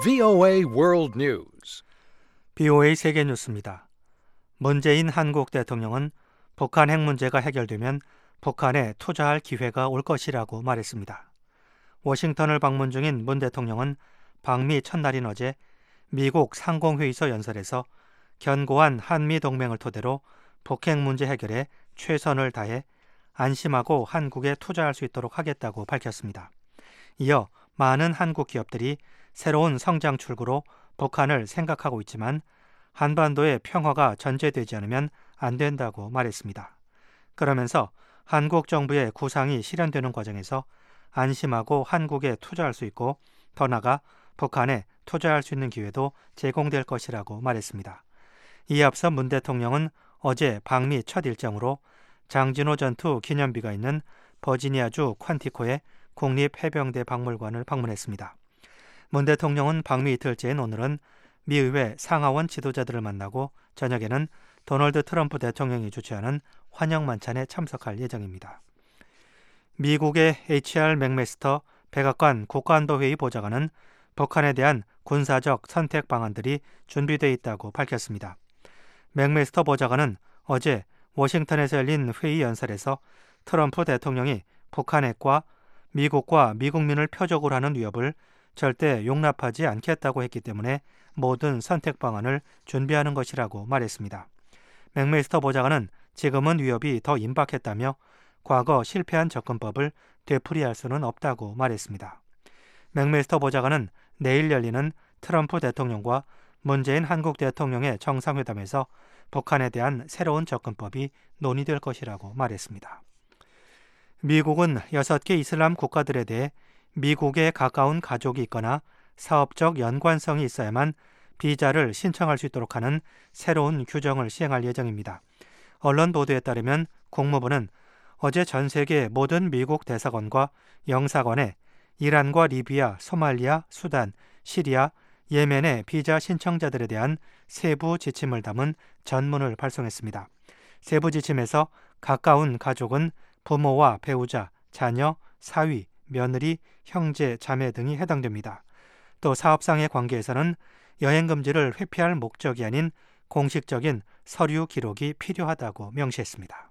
VOA World News. BOA 세계 뉴스입니다. 문재인 한국 대통령은 북한 핵 문제가 해결되면 북한에 투자할 기회가 올 것이라고 말했습니다. 워싱턴을 방문 중인 문 대통령은 방미 첫날인 어제 미국 상공회의소 연설에서 견고한 한미 동맹을 토대로 북핵 문제 해결에 최선을 다해 안심하고 한국에 투자할 수 있도록 하겠다고 밝혔습니다. 이어 많은 한국 기업들이 새로운 성장 출구로 북한을 생각하고 있지만 한반도의 평화가 전제되지 않으면 안 된다고 말했습니다. 그러면서 한국 정부의 구상이 실현되는 과정에서 안심하고 한국에 투자할 수 있고 더 나아가 북한에 투자할 수 있는 기회도 제공될 것이라고 말했습니다. 이에 앞서 문 대통령은 어제 방미 첫 일정으로 장진호 전투 기념비가 있는 버지니아주 퀀티코의 국립해병대 박물관을 방문했습니다. 문 대통령은 방미 이틀째인 오늘은 미의회 상하원 지도자들을 만나고 저녁에는 도널드 트럼프 대통령이 주최하는 환영 만찬에 참석할 예정입니다. 미국의 HR 맥메스터 백악관 국가안보회의 보좌관은 북한에 대한 군사적 선택 방안들이 준비되어 있다고 밝혔습니다. 맥메스터 보좌관은 어제 워싱턴에서 열린 회의 연설에서 트럼프 대통령이 북한 핵과 미국과 미국민을 표적으로 하는 위협을 절대 용납하지 않겠다고 했기 때문에 모든 선택 방안을 준비하는 것이라고 말했습니다. 맥메스터 보좌관은 지금은 위협이 더 임박했다며 과거 실패한 접근법을 되풀이할 수는 없다고 말했습니다. 맥메스터 보좌관은 내일 열리는 트럼프 대통령과 문재인 한국 대통령의 정상회담에서 북한에 대한 새로운 접근법이 논의될 것이라고 말했습니다. 미국은 6개 이슬람 국가들에 대해 미국에 가까운 가족이 있거나 사업적 연관성이 있어야만 비자를 신청할 수 있도록 하는 새로운 규정을 시행할 예정입니다. 언론 보도에 따르면 국무부는 어제 전 세계 모든 미국 대사관과 영사관에 이란과 리비아, 소말리아, 수단, 시리아, 예멘의 비자 신청자들에 대한 세부 지침을 담은 전문을 발송했습니다. 세부 지침에서 가까운 가족은 부모와 배우자, 자녀, 사위, 며느리, 형제, 자매 등이 해당됩니다. 또 사업상의 관계에서는 여행 금지를 회피할 목적이 아닌 공식적인 서류 기록이 필요하다고 명시했습니다.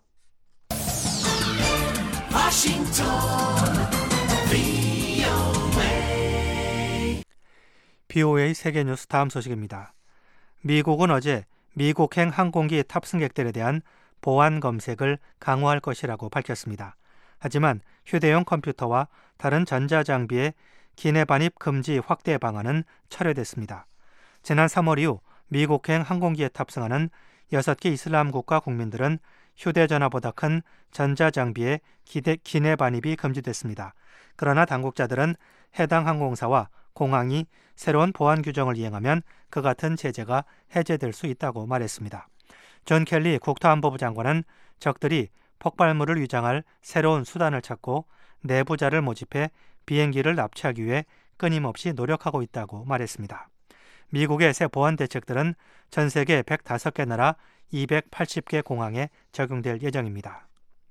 워싱턴 BOA 세계뉴스 다음 소식입니다. 미국은 어제 미국행 항공기 탑승객들에 대한 보안 검색을 강화할 것이라고 밝혔습니다. 하지만 휴대용 컴퓨터와 다른 전자장비의 기내 반입 금지 확대 방안은 철회됐습니다. 지난 3월 이후 미국행 항공기에 탑승하는 6개 이슬람 국가 국민들은 휴대전화보다 큰 전자장비의 기내 반입이 금지됐습니다. 그러나 당국자들은 해당 항공사와 공항이 새로운 보안 규정을 이행하면 그 같은 제재가 해제될 수 있다고 말했습니다. 존 켈리 국토안보부 장관은 적들이 폭발물을 위장할 새로운 수단을 찾고 내부자를 모집해 비행기를 납치하기 위해 끊임없이 노력하고 있다고 말했습니다. 미국의 새 보안 대책들은 전 세계 105개 나라 280개 공항에 적용될 예정입니다.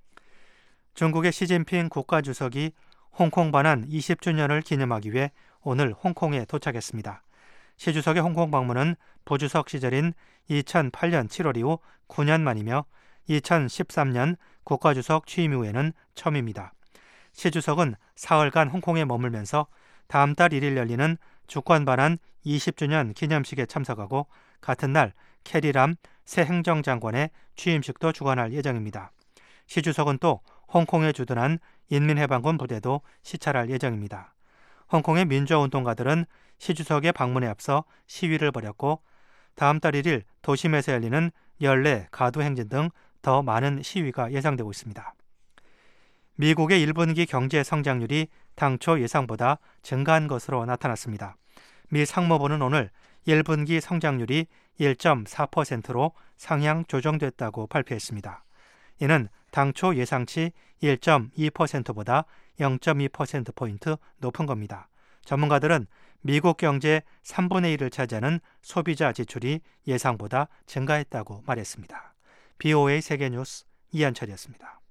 중국의 시진핑 국가주석이 홍콩 반환 20주년을 기념하기 위해 오늘 홍콩에 도착했습니다. 시 주석의 홍콩 방문은 부주석 시절인 2008년 7월 이후 9년 만이며 2013년 국가주석 취임 이후에는 처음입니다. 시 주석은 사흘간 홍콩에 머물면서 다음 달 1일 열리는 주권 반환 20주년 기념식에 참석하고 같은 날 캐리람 새 행정장관의 취임식도 주관할 예정입니다. 시 주석은 또 홍콩에 주둔한 인민해방군 부대도 시찰할 예정입니다. 홍콩의 민주화운동가들은 시 주석의 방문에 앞서 시위를 벌였고 다음 달 1일 도심에서 열리는 연례, 가두행진 등 더 많은 시위가 예상되고 있습니다. 미국의 1분기 경제 성장률이 당초 예상보다 증가한 것으로 나타났습니다. 미 상무부는 오늘 1분기 성장률이 1.4%로 상향 조정됐다고 발표했습니다. 이는 당초 예상치 1.2%보다 0.2%포인트 높은 겁니다. 전문가들은 미국 경제 3분의 1을 차지하는 소비자 지출이 예상보다 증가했다고 말했습니다. BOA 세계뉴스 이한철이었습니다.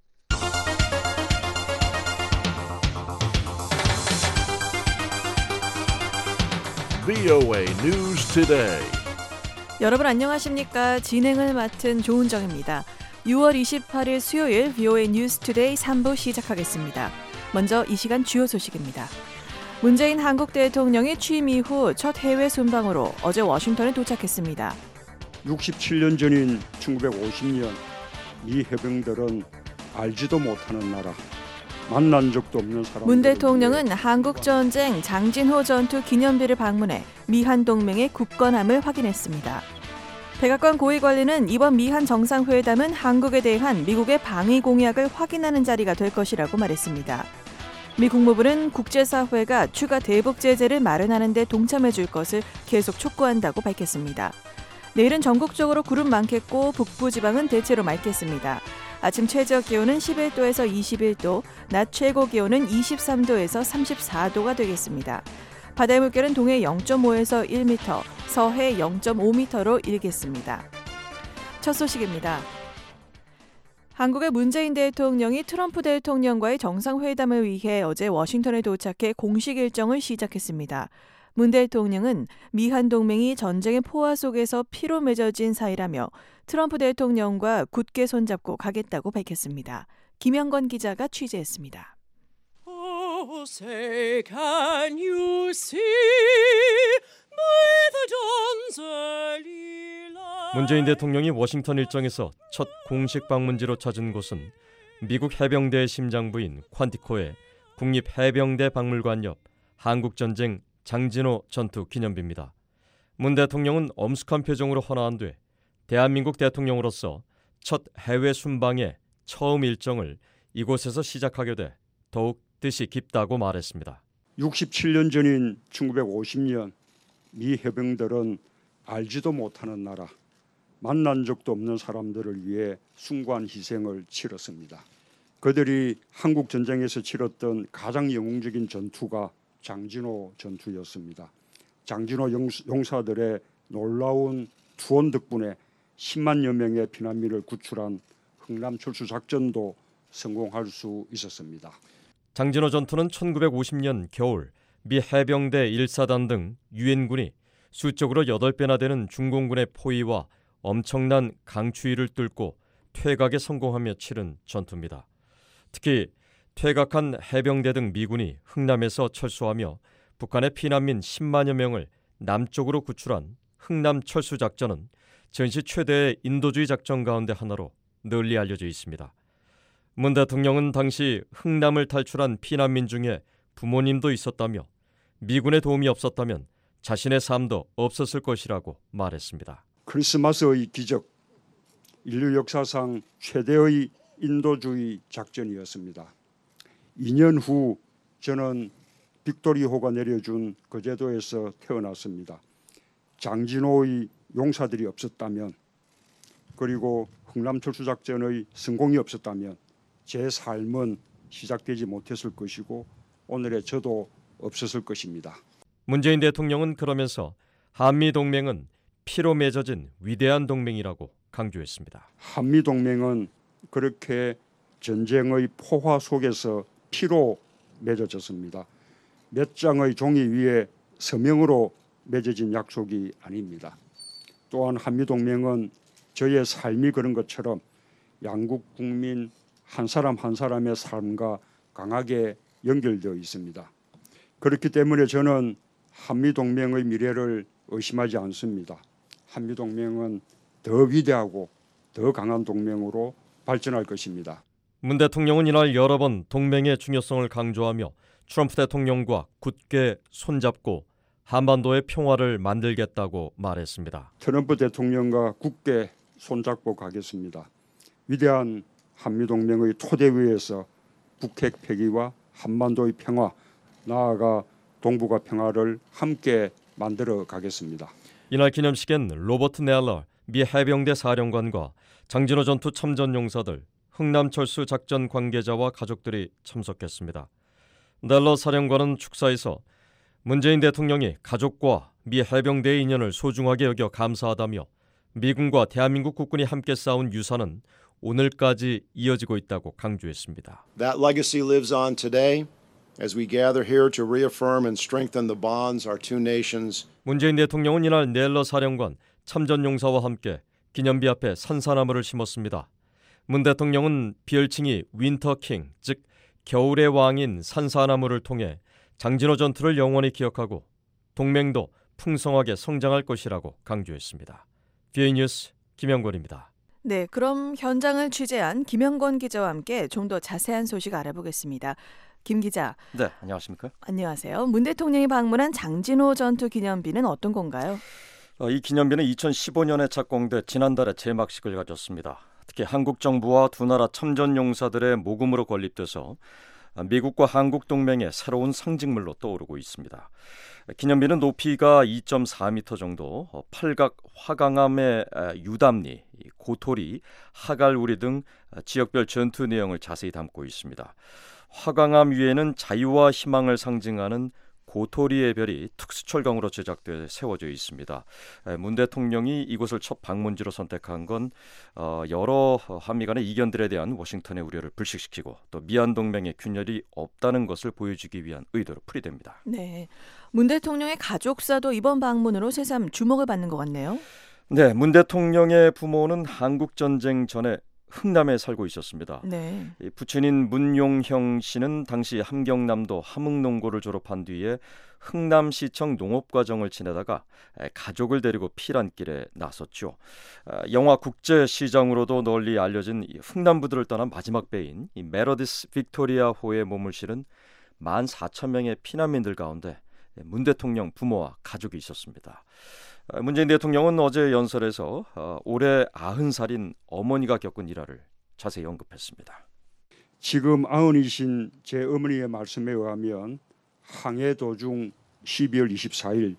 VOA News Today. 여러분 안녕하십니까? 진행을 맡은 조은정입니다. 6월 28일 수요일 VOA 뉴스 투데이 3부 시작하겠습니다. 먼저 이 시간 주요 소식입니다. 문재인 한국 대통령이 취임 이후 첫 해외 순방으로 어제 워싱턴에 도착했습니다. 67년 전인 1950년 미 해병들은 알지도 못하는 나라, 만난 적도 없는 사람. 문 대통령은 한국전쟁 장진호 전투 기념비를 방문해 미한 동맹의 굳건함을 확인했습니다. 백악관 고위관리는 이번 미한 정상회담은 한국에 대한 미국의 방위 공약을 확인하는 자리가 될 것이라고 말했습니다. 미 국무부는 국제사회가 추가 대북 제재를 마련하는 데 동참해 줄 것을 계속 촉구한다고 밝혔습니다. 내일은 전국적으로 구름 많겠고 북부 지방은 대체로 맑겠습니다. 아침 최저 기온은 11도에서 21도, 낮 최고 기온은 23도에서 34도가 되겠습니다. 바다의 물결은 동해 0.5에서 1m, 서해 0.5m로 일겠습니다. 첫 소식입니다. 한국의 문재인 대통령이 트럼프 대통령과의 정상회담을 위해 어제 워싱턴에 도착해 공식 일정을 시작했습니다. 문 대통령은 미한 동맹이 전쟁의 포화 속에서 피로 맺어진 사이라며 트럼프 대통령과 굳게 손잡고 가겠다고 밝혔습니다. 김영건 기자가 취재했습니다. Oh, say, can you see by the dawn's early light? 문재인 대통령이 워싱턴 일정에서 첫 공식 방문지로 찾은 곳은 미국 해병대의 심장부인 퀀티코의 국립해병대 박물관 옆 한국전쟁 장진호 전투 기념비입니다. 문 대통령은 엄숙한 표정으로 헌화한 뒤 대한민국 대통령으로서 첫 해외 순방의 처음 일정을 이곳에서 시작하게 돼 더욱 뜻이 깊다고 말했습니다. 67년 전인 1950년 미 해병들은 알지도 못하는 나라, 만난 적도 없는 사람들을 위해 숭고한 희생을 치렀습니다. 그들이 한국 전쟁에서 치렀던 가장 영웅적인 전투가 장진호 전투였습니다. 장진호 용사들의 놀라운 투혼 덕분에 10만여 명의 피난민을 구출한 흥남철수 작전도 성공할 수 있었습니다. 장진호 전투는 1950년 겨울 미 해병대 1사단 등 유엔군이 수적으로 8배나 되는 중공군의 포위와 엄청난 강추위를 뚫고 퇴각에 성공하며 치른 전투입니다. 특히 퇴각한 해병대 등 미군이 흥남에서 철수하며 북한의 피난민 10만여 명을 남쪽으로 구출한 흥남 철수 작전은 전시 최대의 인도주의 작전 가운데 하나로 널리 알려져 있습니다. 문 대통령은 당시 흥남을 탈출한 피난민 중에 부모님도 있었다며 미군의 도움이 없었다면 자신의 삶도 없었을 것이라고 말했습니다. 크리스마스의 기적, 인류 역사상 최대의 인도주의 작전이었습니다. 2년 후 저는 빅토리호가 내려준 거제도에서 태어났습니다. 장진호의 용사들이 없었다면, 그리고 흥남철수작전의 성공이 없었다면 제 삶은 시작되지 못했을 것이고 오늘의 저도 없었을 것입니다. 문재인 대통령은 그러면서 한미동맹은 피로 맺어진 위대한 동맹이라고 강조했습니다. 한미동맹은 그렇게 전쟁의 포화 속에서 피로 맺어졌습니다. 몇 장의 종이 위에 서명으로 맺어진 약속이 아닙니다. 또한 한미동맹은 저의 삶이 그런 것처럼 양국 국민 한 사람 한 사람의 삶과 강하게 연결되어 있습니다. 그렇기 때문에 저는 한미동맹의 미래를 의심하지 않습니다. 한미동맹은 더 위대하고 더 강한 동맹으로 발전할 것입니다. 문 대통령은 이날 여러 번 동맹의 중요성을 강조하며 트럼프 대통령과 굳게 손잡고 한반도의 평화를 만들겠다고 말했습니다. 트럼프 대통령과 굳게 손잡고 가겠습니다. 위대한 한미동맹의 토대 위에서 북핵 폐기와 한반도의 평화, 나아가 동북아 평화를 함께 만들어 가겠습니다. 이날 기념식엔 로버트 넬러 미 해병대 사령관과 장진호 전투 참전 용사들, 흥남철수 작전 관계자와 가족들이 참석했습니다. 넬러 사령관은 축사에서 문재인 대통령이 가족과 미 해병대의 인연을 소중하게 여겨 감사하다며 미군과 대한민국 국군이 함께 쌓은 유산은 오늘까지 이어지고 있다고 강조했습니다. That legacy lives on today As we gather here to reaffirm and strengthen the bonds our two nations. 문재인 대통령은 이날 넬러 사령관 참전용사와 함께 기념비 앞에 산사나무를 심었습니다. 문 대통령은 비열칭이 윈터킹, 즉 겨울의 왕인 산사나무를 통해 장진호 전투를 영원히 기억하고 동맹도 풍성하게 성장할 것이라고 강조했습니다. VOA 뉴스 김영권입니다. 네, 그럼 현장을 취재한 김영권 기자와 함께 좀 더 자세한 소식 알아보겠습니다. 김 기자. 네, 안녕하십니까? 안녕하세요. 문 대통령이 방문한 장진호 전투 기념비는 어떤 건가요? 이 기념비는 2015년에 착공돼 지난달에 제막식을 가졌습니다. 특히 한국 정부와 두 나라 참전 용사들의 모금으로 건립돼서 미국과 한국 동맹의 새로운 상징물로 떠오르고 있습니다. 기념비는 높이가 2.4m 정도, 팔각 화강암의 유담리, 고토리, 하갈우리 등 지역별 전투 내용을 자세히 담고 있습니다. 화강암 위에는 자유와 희망을 상징하는 고토리의 별이 특수철강으로 제작돼 세워져 있습니다. 문 대통령이 이곳을 첫 방문지로 선택한 건 여러 한미 간의 이견들에 대한 워싱턴의 우려를 불식시키고 또 미한 동맹의 균열이 없다는 것을 보여주기 위한 의도로 풀이됩니다. 네, 문 대통령의 가족사도 이번 방문으로 새삼 주목을 받는 것 같네요. 네, 문 대통령의 부모는 한국전쟁 전에 흥남에 살고 있었습니다. 네. 부친인 문용형 씨는 당시 함경남도 함흥농고를 졸업한 뒤에 흥남시청 농업과정을 지내다가 가족을 데리고 피란길에 나섰죠. 영화 국제시장으로도 널리 알려진 흥남부두를 떠난 마지막 배인 메러디스 빅토리아호에 몸을 실은 14,000명의 피난민들 가운데 문 대통령 부모와 가족이 있었습니다. 문재인 대통령은 어제 연설에서 올해 90살인 어머니가 겪은 일화를 자세히 언급했습니다. 지금 90이신 제 어머니의 말씀에 의하면 항해 도중 12월 24일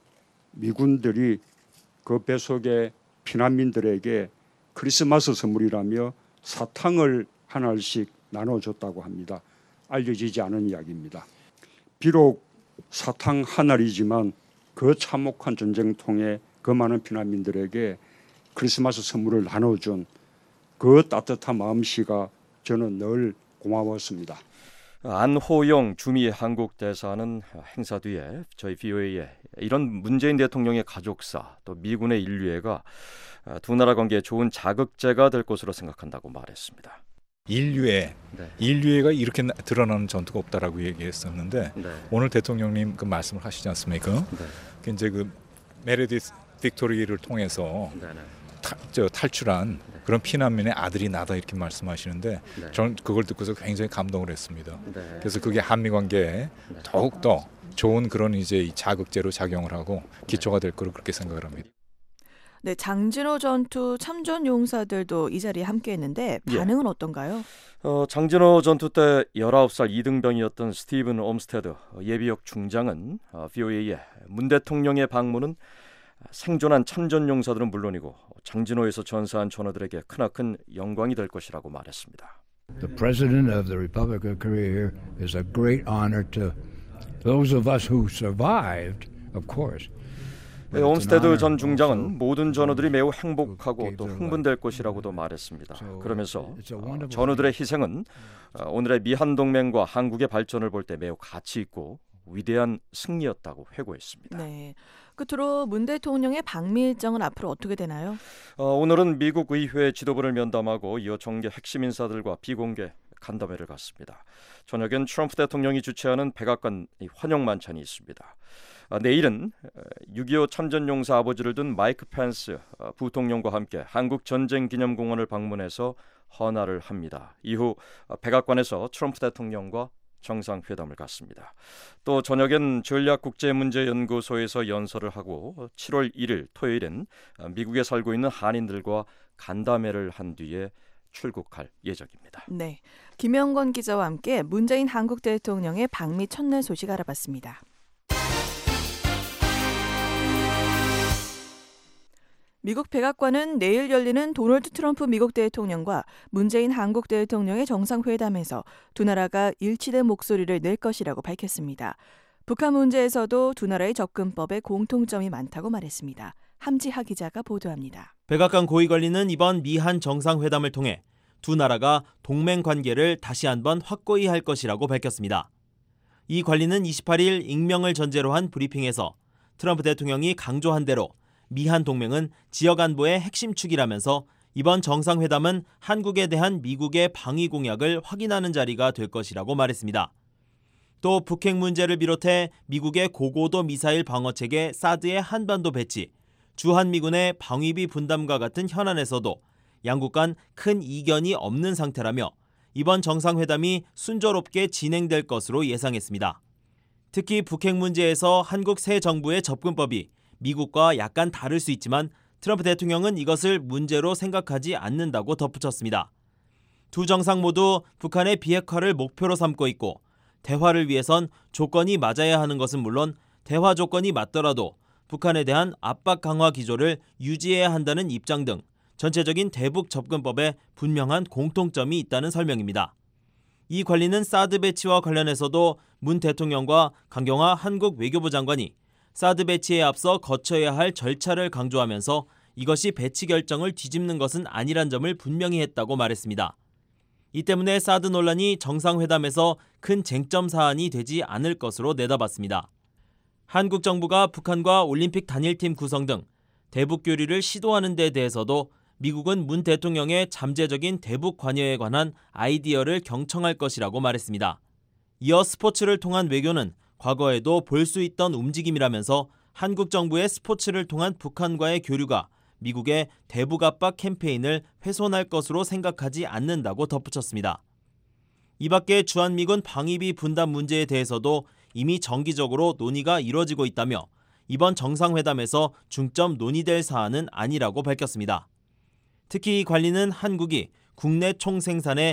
미군들이 그 배속의 피난민들에게 크리스마스 선물이라며 사탕을 하나씩 나눠줬다고 합니다. 알려지지 않은 이야기입니다. 비록 사탕 한 알이지만 그 참혹한 전쟁통에 그 많은 피난민들에게 크리스마스 선물을 나눠준 그 따뜻한 마음씨가 저는 늘 고마웠습니다. 안호영 주미 한국 대사는 행사 뒤에 저희 VOA에 이런 문재인 대통령의 가족사 또 미군의 인류애가 두 나라 관계에 좋은 자극제가 될 것으로 생각한다고 말했습니다. 인류애가 이렇게 드러나는 전투가 없다라고 얘기했었는데 오늘 대통령님 그 말씀을 하시지 않습니까? 이제 그 메르디스 빅토리를 통해서 탈출한 그런 피난민의 아들이 나다 이렇게 말씀하시는데 저는 그걸 듣고서 굉장히 감동을 했습니다. 그래서 그게 한미 관계에 더욱 더 좋은 그런 이제 자극제로 작용을 하고 기초가 될 거로 그렇게 생각을 합니다. 네, 장진호 전투 참전 용사들도 이 자리에 함께했는데 반응은 어떤가요? 장진호 전투 때 19살 2등병이었던 스티븐 옴스테드 예비역 중장은 VOA에 문 대통령의 방문은 생존한 참전 용사들은 물론이고 장진호에서 전사한 전우들에게 크나큰 영광이 될 것이라고 말했습니다. The President of the Republic of Korea is a great honor to those of us who survived, of course. 옴스테드 전 중장은 모든 전우들이 매우 행복하고 또 흥분될 것이라고도 말했습니다. 그러면서 전우들의 희생은 오늘의 미한 동맹과 한국의 발전을 볼 때 매우 가치 있고 위대한 승리였다고 회고했습니다. 네, 끝으로 문 대통령의 방미 일정은 앞으로 어떻게 되나요? 오늘은 미국 의회 지도부를 면담하고 이어 정계 핵심 인사들과 비공개 간담회를 갖습니다. 저녁엔 트럼프 대통령이 주최하는 백악관 환영 만찬이 있습니다. 내일은 6.25 참전용사 아버지를 둔 마이크 펜스 부통령과 함께 한국전쟁기념공원을 방문해서 헌화를 합니다. 이후 백악관에서 트럼프 대통령과 정상회담을 갖습니다. 또 저녁엔 전략국제문제연구소에서 연설을 하고 7월 1일 토요일엔 미국에 살고 있는 한인들과 간담회를 한 뒤에 출국할 예정입니다. 네, 김영권 기자와 함께 문재인 한국 대통령의 방미 첫날 소식 알아봤습니다. 미국 백악관은 내일 열리는 도널드 트럼프 미국 대통령과 문재인 한국 대통령의 정상회담에서 두 나라가 일치된 목소리를 낼 것이라고 밝혔습니다. 북한 문제에서도 두 나라의 접근법에 공통점이 많다고 말했습니다. 함지하 기자가 보도합니다. 백악관 고위관리는 이번 미한 정상회담을 통해 두 나라가 동맹 관계를 다시 한번 확고히 할 것이라고 밝혔습니다. 이 관리는 28일 익명을 전제로 한 브리핑에서 트럼프 대통령이 강조한 대로 미한 동맹은 지역 안보의 핵심 축이라면서 이번 정상회담은 한국에 대한 미국의 방위 공약을 확인하는 자리가 될 것이라고 말했습니다. 또 북핵 문제를 비롯해 미국의 고고도 미사일 방어체계 사드의 한반도 배치, 주한미군의 방위비 분담과 같은 현안에서도 양국 간 큰 이견이 없는 상태라며 이번 정상회담이 순조롭게 진행될 것으로 예상했습니다. 특히 북핵 문제에서 한국 새 정부의 접근법이 미국과 약간 다를 수 있지만 트럼프 대통령은 이것을 문제로 생각하지 않는다고 덧붙였습니다. 두 정상 모두 북한의 비핵화를 목표로 삼고 있고 대화를 위해선 조건이 맞아야 하는 것은 물론 대화 조건이 맞더라도 북한에 대한 압박 강화 기조를 유지해야 한다는 입장 등 전체적인 대북 접근법에 분명한 공통점이 있다는 설명입니다. 이 관리는 사드 배치와 관련해서도 문 대통령과 강경화 한국 외교부 장관이 사드 배치에 앞서 거쳐야 할 절차를 강조하면서 이것이 배치 결정을 뒤집는 것은 아니란 점을 분명히 했다고 말했습니다. 이 때문에 사드 논란이 정상회담에서 큰 쟁점 사안이 되지 않을 것으로 내다봤습니다. 한국 정부가 북한과 올림픽 단일팀 구성 등 대북 교류를 시도하는 데 대해서도 미국은 문 대통령의 잠재적인 대북 관여에 관한 아이디어를 경청할 것이라고 말했습니다. 이어 스포츠를 통한 외교는 과거에도 볼 수 있던 움직임이라면서 한국 정부의 스포츠를 통한 북한과의 교류가 미국의 대북 압박 캠페인을 훼손할 것으로 생각하지 않는다고 덧붙였습니다. 이 밖에 주한미군 방위비 분담 문제에 대해서도 이미 정기적으로 논의가 이뤄지고 있다며 이번 정상회담에서 중점 논의될 사안은 아니라고 밝혔습니다. 특히 이 관리는 한국이 국내 총생산의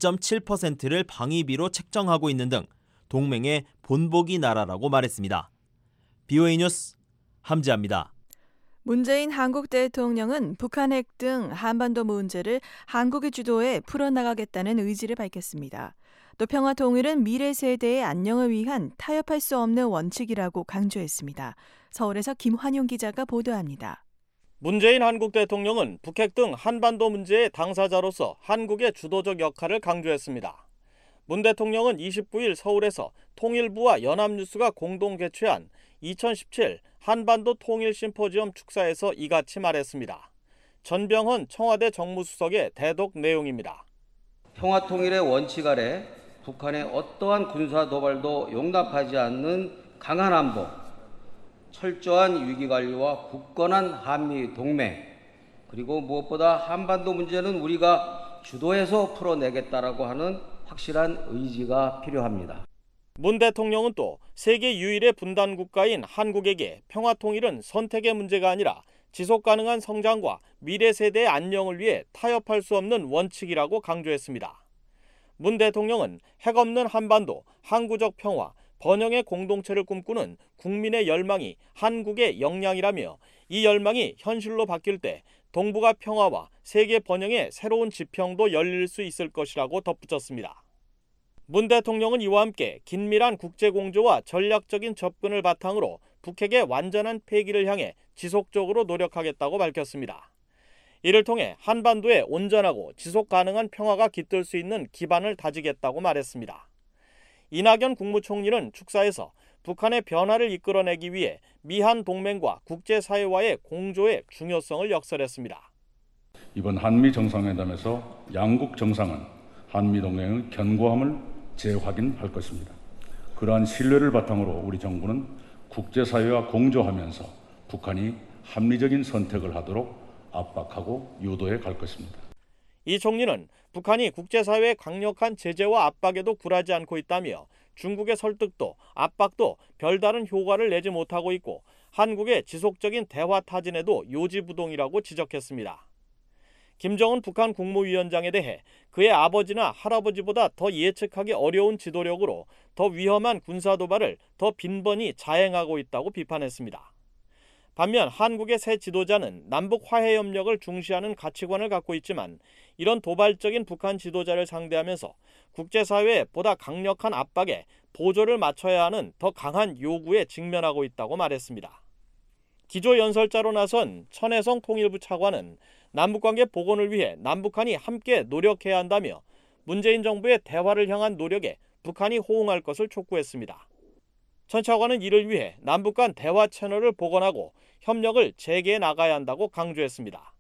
2.7%를 방위비로 책정하고 있는 등 동맹의 본보기 나라라고 말했습니다. BOA 뉴스 함지아입니다. 문재인 한국 대통령은 북한 핵 등 한반도 문제를 한국의 주도에 풀어나가겠다는 의지를 밝혔습니다. 또 평화 통일은 미래 세대의 안녕을 위한 타협할 수 없는 원칙이라고 강조했습니다. 서울에서 김환용 기자가 보도합니다. 문재인 한국 대통령은 북핵 등 한반도 문제의 당사자로서 한국의 주도적 역할을 강조했습니다. 문 대통령은 29일 서울에서 통일부와 연합뉴스가 공동 개최한 2017 한반도 통일 심포지엄 축사에서 이같이 말했습니다. 전병헌 청와대 정무수석의 대독 내용입니다. 평화 통일의 원칙 아래 북한의 어떠한 군사 도발도 용납하지 않는 강한 안보, 철저한 위기관리와 굳건한 한미 동맹, 그리고 무엇보다 한반도 문제는 우리가 주도해서 풀어내겠다라고 하는 확실한 의지가 필요합니다. 문 대통령은 또 세계 유일의 분단 국가인 한국에게 평화 통일은 선택의 문제가 아니라 지속 가능한 성장과 미래 세대의 안녕을 위해 타협할 수 없는 원칙이라고 강조했습니다. 문 대통령은 핵 없는 한반도, 항구적 평화, 번영의 공동체를 꿈꾸는 국민의 열망이 한국의 역량이라며 이 열망이 현실로 바뀔 때 동북아 평화와 세계 번영의 새로운 지평도 열릴 수 있을 것이라고 덧붙였습니다. 문 대통령은 이와 함께 긴밀한 국제공조와 전략적인 접근을 바탕으로 북핵의 완전한 폐기를 향해 지속적으로 노력하겠다고 밝혔습니다. 이를 통해 한반도에 온전하고 지속 가능한 평화가 깃들 수 있는 기반을 다지겠다고 말했습니다. 이낙연 국무총리는 축사에서 북한의 변화를 이끌어내기 위해 미한 동맹과 국제사회와의 공조의 중요성을 역설했습니다. 이번 한미 정상회담에서 양국 정상은 한미 동맹의 견고함을 재확인할 것입니다. 그러한 신뢰를 바탕으로 우리 정부는 국제사회와 공조하면서 북한이 합리적인 선택을 하도록 압박하고 유도해 갈 것입니다. 이 총리는 북한이 국제사회의 강력한 제재와 압박에도 굴하지 않고 있다며 중국의 설득도 압박도 별다른 효과를 내지 못하고 있고 한국의 지속적인 대화 타진에도 요지부동이라고 지적했습니다. 김정은 북한 국무위원장에 대해 그의 아버지나 할아버지보다 더 예측하기 어려운 지도력으로 더 위험한 군사도발을 더 빈번히 자행하고 있다고 비판했습니다. 반면 한국의 새 지도자는 남북 화해 협력을 중시하는 가치관을 갖고 있지만 이런 도발적인 북한 지도자를 상대하면서 국제사회의 보다 강력한 압박에 보조를 맞춰야 하는 더 강한 요구에 직면하고 있다고 말했습니다. 기조연설자로 나선 천혜성 통일부 차관은 남북관계 복원을 위해 남북한이 함께 노력해야 한다며 문재인 정부의 대화를 향한 노력에 북한이 호응할 것을 촉구했습니다. 천 차관은 이를 위해 남북 간 대화 채널을 복원하고 협력을 재개해 나가야 한다고 강조했습니다.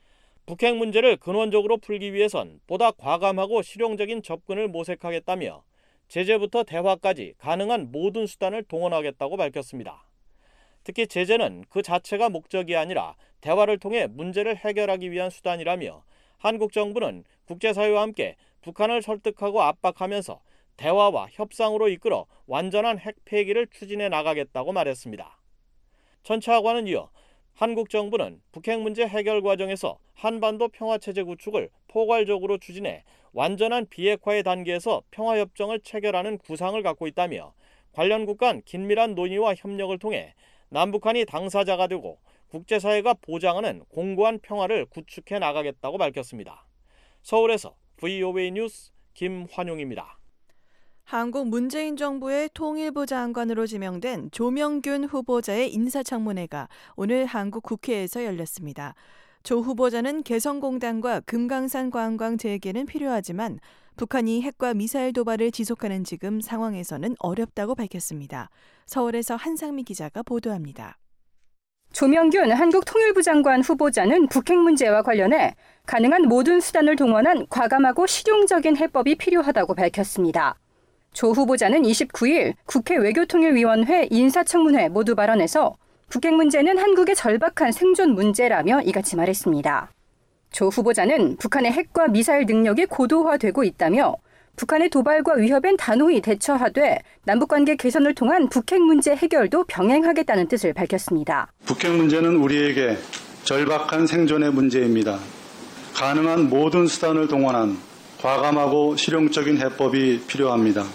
북핵 문제를 근원적으로 풀기 위해선 보다 과감하고 실용적인 접근을 모색하겠다며 제재부터 대화까지 가능한 모든 수단을 동원하겠다고 밝혔습니다. 특히 제재는 그 자체가 목적이 아니라 대화를 통해 문제를 해결하기 위한 수단이라며 한국 정부는 국제사회와 함께 북한을 설득하고 압박하면서 대화와 협상으로 이끌어 완전한 핵 폐기를 추진해 나가겠다고 말했습니다. 천 차관은 이어 한국 정부는 북핵 문제 해결 과정에서 한반도 평화체제 구축을 포괄적으로 추진해 완전한 비핵화의 단계에서 평화협정을 체결하는 구상을 갖고 있다며 관련국 간 긴밀한 논의와 협력을 통해 남북한이 당사자가 되고 국제사회가 보장하는 공고한 평화를 구축해 나가겠다고 밝혔습니다. 서울에서 VOA 뉴스 김환용입니다. 한국 문재인 정부의 통일부 장관으로 지명된 조명균 후보자의 인사청문회가 오늘 한국 국회에서 열렸습니다. 조 후보자는 개성공단과 금강산 관광 재개는 필요하지만 북한이 핵과 미사일 도발을 지속하는 지금 상황에서는 어렵다고 밝혔습니다. 서울에서 한상미 기자가 보도합니다. 조명균 한국 통일부 장관 후보자는 북핵 문제와 관련해 가능한 모든 수단을 동원한 과감하고 실용적인 해법이 필요하다고 밝혔습니다. 조 후보자는 29일 국회 외교통일위원회 인사청문회 모두 발언에서 북핵 문제는 한국의 절박한 생존 문제라며 이같이 말했습니다. 조 후보자는 북한의 핵과 미사일 능력이 고도화되고 있다며 북한의 도발과 위협엔 단호히 대처하되 남북관계 개선을 통한 북핵 문제 해결도 병행하겠다는 뜻을 밝혔습니다. 북핵 문제는 우리에게 절박한 생존의 문제입니다. 가능한 모든 수단을 동원한 과감하고 실용적인 해법이 필요합니다.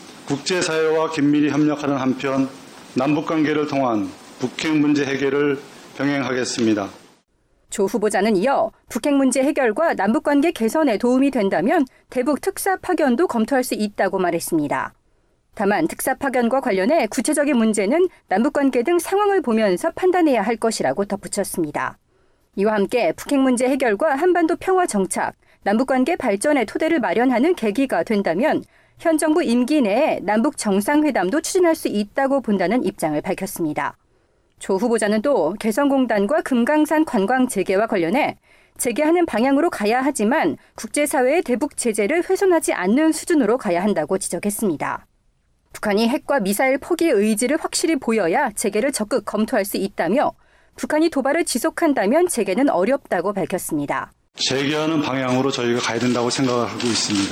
국제사회와 긴밀히 협력하는 한편 남북관계를 통한 북핵 문제 해결을 병행하겠습니다. 조 후보자는 이어 북핵 문제 해결과 남북관계 개선에 도움이 된다면 대북 특사 파견도 검토할 수 있다고 말했습니다. 다만 특사 파견과 관련해 구체적인 문제는 남북관계 등 상황을 보면서 판단해야 할 것이라고 덧붙였습니다. 이와 함께 북핵 문제 해결과 한반도 평화 정착, 남북관계 발전의 토대를 마련하는 계기가 된다면 현 정부 임기 내에 남북 정상회담도 추진할 수 있다고 본다는 입장을 밝혔습니다. 조 후보자는 또 개성공단과 금강산 관광 재개와 관련해 재개하는 방향으로 가야 하지만 국제사회의 대북 제재를 훼손하지 않는 수준으로 가야 한다고 지적했습니다. 북한이 핵과 미사일 포기 의지를 확실히 보여야 재개를 적극 검토할 수 있다며 북한이 도발을 지속한다면 재개는 어렵다고 밝혔습니다. 재개하는 방향으로 저희가 가야 된다고 생각하고 있습니다.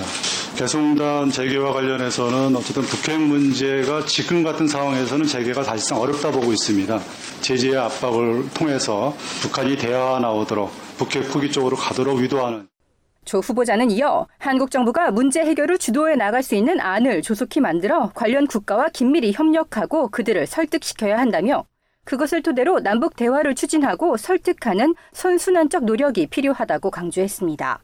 개성공단 재개와 관련해서는 어쨌든 북핵 문제가 지금 같은 상황에서는 재개가 사실상 어렵다 보고 있습니다. 제재의 압박을 통해서 북한이 대화가 나오도록 북핵 포기 쪽으로 가도록 유도하는. 조 후보자는 이어 한국 정부가 문제 해결을 주도해 나갈 수 있는 안을 조속히 만들어 관련 국가와 긴밀히 협력하고 그들을 설득시켜야 한다며 그것을 토대로 남북 대화를 추진하고 설득하는 선순환적 노력이 필요하다고 강조했습니다.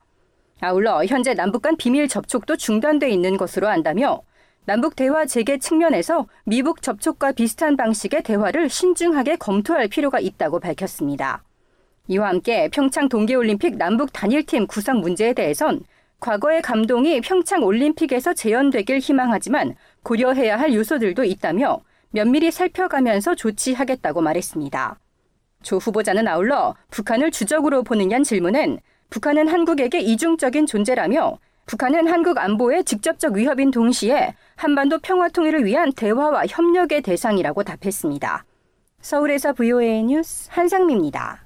아울러 현재 남북 간 비밀 접촉도 중단돼 있는 것으로 안다며 남북 대화 재개 측면에서 미북 접촉과 비슷한 방식의 대화를 신중하게 검토할 필요가 있다고 밝혔습니다. 이와 함께 평창 동계올림픽 남북 단일팀 구성 문제에 대해선 과거의 감동이 평창 올림픽에서 재현되길 희망하지만 고려해야 할 요소들도 있다며 면밀히 살펴가면서 조치하겠다고 말했습니다. 조 후보자는 아울러 북한을 주적으로 보느냐는 질문엔 북한은 한국에게 이중적인 존재라며 북한은 한국 안보의 직접적 위협인 동시에 한반도 평화 통일을 위한 대화와 협력의 대상이라고 답했습니다. 서울에서 VOA 뉴스 한상미입니다.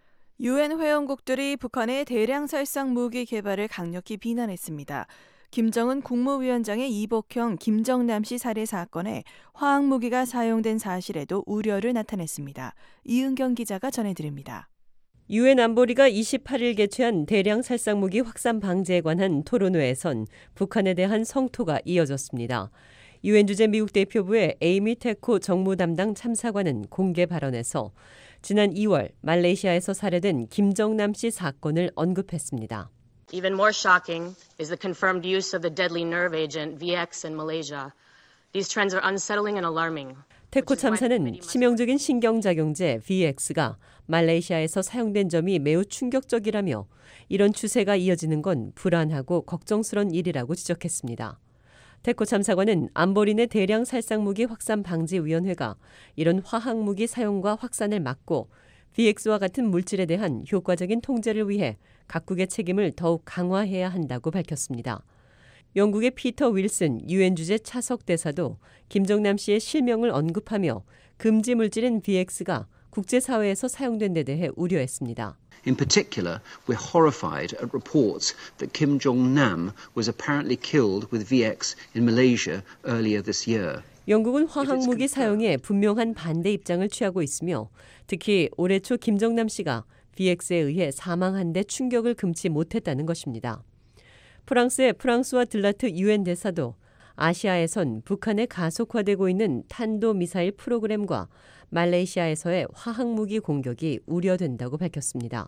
유엔 회원국들이 북한의 대량 살상 무기 개발을 강력히 비난했습니다. 김정은 국무위원장의 이복형 김정남 씨 살해 사건에 화학무기가 사용된 사실에도 우려를 나타냈습니다. 이은경 기자가 전해드립니다. 유엔 안보리가 28일 개최한 대량 살상무기 확산 방지에 관한 토론회에선 북한에 대한 성토가 이어졌습니다. 유엔 주재 미국 대표부의 에이미 테코 정무 담당 참사관은 공개 발언에서 지난 2월 말레이시아에서 살해된 김정남 씨 사건을 언급했습니다. Even more shocking is the confirmed use of the deadly nerve agent VX in Malaysia. These trends are unsettling and alarming. 테코 참사는 치명적인 신경작용제 VX가 말레이시아에서 사용된 점이 매우 충격적이라며 이런 추세가 이어지는 건 불안하고 걱정스러운 일이라고 지적했습니다. 테코 참사관은 안보리의 대량 살상무기 확산 방지 위원회가 이런 화학무기 사용과 확산을 막고 VX와 같은 물질에 대한 효과적인 통제를 위해 각국의 책임을 더욱 강화해야 한다고 밝혔습니다. 영국의 피터 윌슨 유엔 주재 차석 대사도 김정남 씨의 실명을 언급하며 금지 물질인 VX가 국제사회에서 사용된 데 대해 우려했습니다. In particular, we're horrified at reports that Kim Jong-nam was apparently killed with VX in Malaysia earlier this year. 영국은 화학무기 사용에 분명한 반대 입장을 취하고 있으며 특히 올해 초 김정남 씨가 VX에 의해 사망한 데 충격을 금치 못했다는 것입니다. 프랑스의 프랑스와 들라트 유엔 대사도 아시아에선 북한의 가속화되고 있는 탄도미사일 프로그램과 말레이시아에서의 화학무기 공격이 우려된다고 밝혔습니다.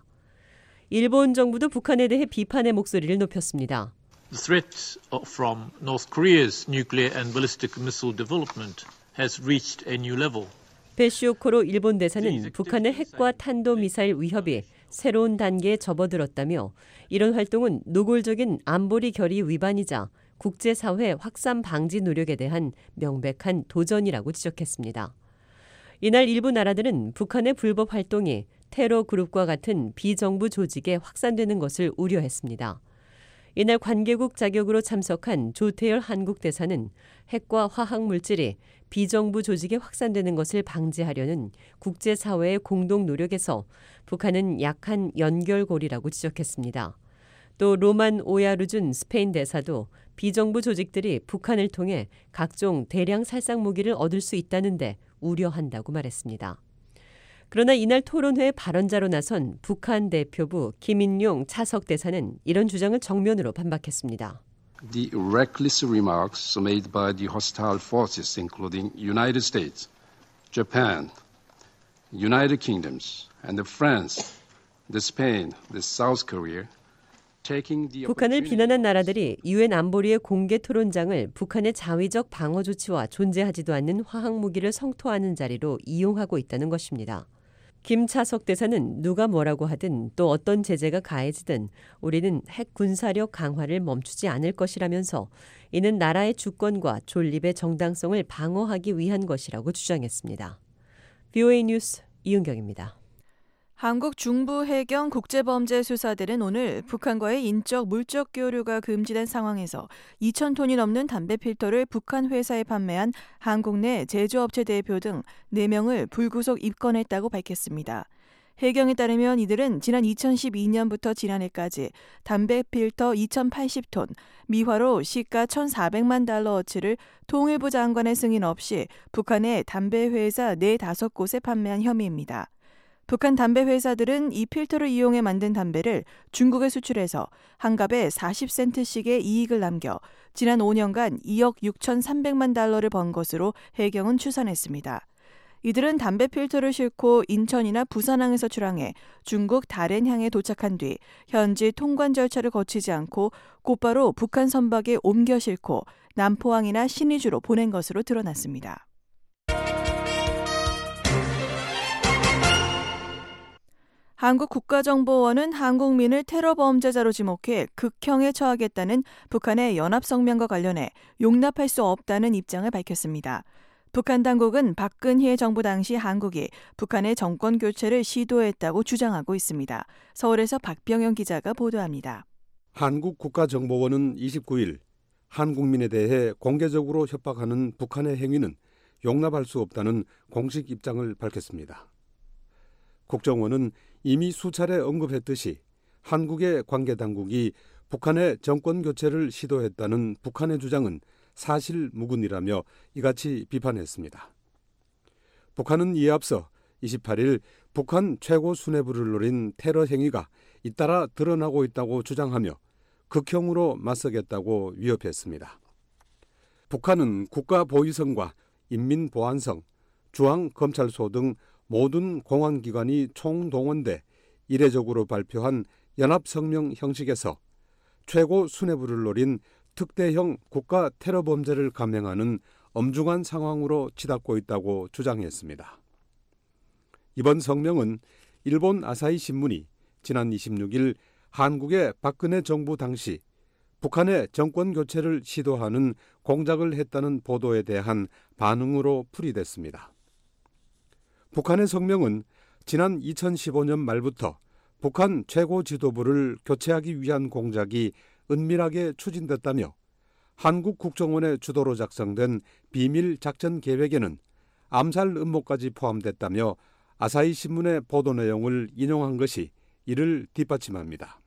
일본 정부도 북한에 대해 비판의 목소리를 높였습니다. The threat from North Korea's nuclear and ballistic missile development has reached a new level. 베시오코로 일본 대사는 북한의 핵과 탄도미사일 위협이 새로운 단계에 접어들었다며 이런 활동은 노골적인 안보리 결의 위반이자 국제사회 확산 방지 노력에 대한 명백한 도전이라고 지적했습니다. 이날 일부 나라들은 북한의 불법 활동이 테러 그룹과 같은 비정부 조직에 확산되는 것을 우려했습니다. 이날 관계국 자격으로 참석한 조태열 한국 대사는 핵과 화학물질이 비정부 조직에 확산되는 것을 방지하려는 국제사회의 공동 노력에서 북한은 약한 연결고리라고 지적했습니다. 또 로만 오야루준 스페인 대사도 비정부 조직들이 북한을 통해 각종 대량 살상 무기를 얻을 수 있다는데 우려한다고 말했습니다. 그러나 이날 토론회 발언자로 나선 북한 대표부 김인용 차석 대사는 이런 주장을 정면으로 반박했습니다. The reckless remarks made by the hostile forces, including United States, Japan, United Kingdoms, and France, the Spain, the South Korea, 북한을 비난한 나라들이 유엔 안보리의 공개 토론장을 북한의 자위적 방어 조치와 존재하지도 않는 화학무기를 성토하는 자리로 이용하고 있다는 것입니다. 김차석 대사는 누가 뭐라고 하든 또 어떤 제재가 가해지든 우리는 핵 군사력 강화를 멈추지 않을 것이라면서 이는 나라의 주권과 존립의 정당성을 방어하기 위한 것이라고 주장했습니다. VOA 뉴스 이은경입니다. 한국 중부 해경 국제범죄수사대는 오늘 북한과의 인적 물적 교류가 금지된 상황에서 2,000톤이 넘는 담배 필터를 북한 회사에 판매한 한국 내 제조업체 대표 등 4명을 불구속 입건했다고 밝혔습니다. 해경에 따르면 이들은 지난 2012년부터 지난해까지 담배 필터 2,080톤, 미화로 시가 1,400만 달러어치를 통일부 장관의 승인 없이 북한의 담배 회사 4-5곳에 판매한 혐의입니다. 북한 담배 회사들은 이 필터를 이용해 만든 담배를 중국에 수출해서 한 갑에 40센트씩의 이익을 남겨 지난 5년간 2억 6,300만 달러를 번 것으로 해경은 추산했습니다. 이들은 담배 필터를 싣고 인천이나 부산항에서 출항해 중국 다롄향에 도착한 뒤 현지 통관 절차를 거치지 않고 곧바로 북한 선박에 옮겨 싣고 남포항이나 신의주로 보낸 것으로 드러났습니다. 한국 국가정보원은 한국민을 테러 범죄자로 지목해 극형에 처하겠다는 북한의 연합성명과 관련해 용납할 수 없다는 입장을 밝혔습니다. 북한 당국은 박근혜 정부 당시 한국이 북한의 정권 교체를 시도했다고 주장하고 있습니다. 서울에서 박병영 기자가 보도합니다. 한국 국가정보원은 29일 한국민에 대해 공개적으로 협박하는 북한의 행위는 용납할 수 없다는 공식 입장을 밝혔습니다. 국정원은 이미 수차례 언급했듯이 한국의 관계당국이 북한의 정권교체를 시도했다는 북한의 주장은 사실무근이라며 이같이 비판했습니다. 북한은 이에 앞서 28일 북한 최고 수뇌부를 노린 테러 행위가 잇따라 드러나고 있다고 주장하며 극형으로 맞서겠다고 위협했습니다. 북한은 국가보위성과 인민보안성, 중앙검찰소 등 모든 공안기관이 총동원돼 이례적으로 발표한 연합성명 형식에서 최고 수뇌부를 노린 특대형 국가 테러 범죄를 감행하는 엄중한 상황으로 치닫고 있다고 주장했습니다. 이번 성명은 일본 아사히 신문이 지난 26일 한국의 박근혜 정부 당시 북한의 정권 교체를 시도하는 공작을 했다는 보도에 대한 반응으로 풀이됐습니다. 북한의 성명은 지난 2015년 말부터 북한 최고 지도부를 교체하기 위한 공작이 은밀하게 추진됐다며 한국 국정원의 주도로 작성된 비밀 작전 계획에는 암살 음모까지 포함됐다며 아사히 신문의 보도 내용을 인용한 것이 이를 뒷받침합니다.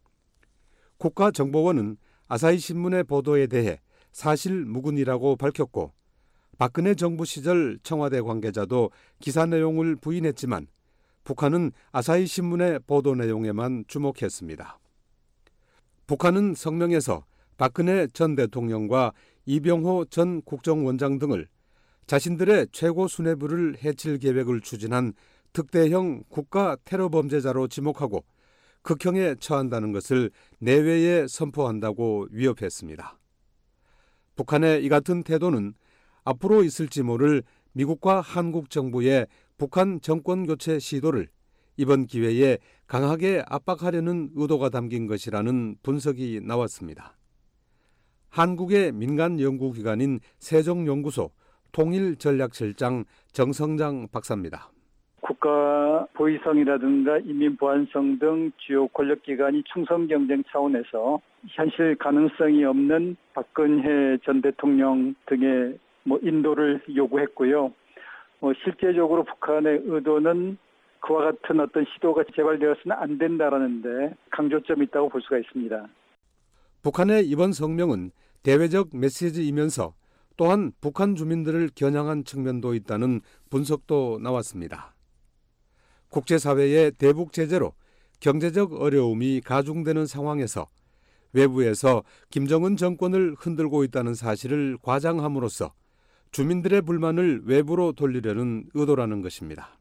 국가정보원은 아사히 신문의 보도에 대해 사실 무근이라고 밝혔고 박근혜 정부 시절 청와대 관계자도 기사 내용을 부인했지만 북한은 아사히 신문의 보도 내용에만 주목했습니다. 북한은 성명에서 박근혜 전 대통령과 이병호 전 국정원장 등을 자신들의 최고 수뇌부를 해칠 계획을 추진한 특대형 국가 테러 범죄자로 지목하고 극형에 처한다는 것을 내외에 선포한다고 위협했습니다. 북한의 이 같은 태도는 앞으로 있을지 모를 미국과 한국 정부의 북한 정권 교체 시도를 이번 기회에 강하게 압박하려는 의도가 담긴 것이라는 분석이 나왔습니다. 한국의 민간 연구기관인 세종연구소 통일전략실장 정성장 박사입니다. 국가 보위성이라든가 인민보안성 등 주요 권력기관이 충성 경쟁 차원에서 현실 가능성이 없는 박근혜 전 대통령 등의 인도를 요구했고요. 실제적으로 북한의 의도는 그와 같은 어떤 시도가 재발되어서는 안 된다라는데 강조점이 있다고 볼 수가 있습니다. 북한의 이번 성명은 대외적 메시지이면서 또한 북한 주민들을 겨냥한 측면도 있다는 분석도 나왔습니다. 국제사회의 대북 제재로 경제적 어려움이 가중되는 상황에서 외부에서 김정은 정권을 흔들고 있다는 사실을 과장함으로써 주민들의 불만을 외부로 돌리려는 의도라는 것입니다.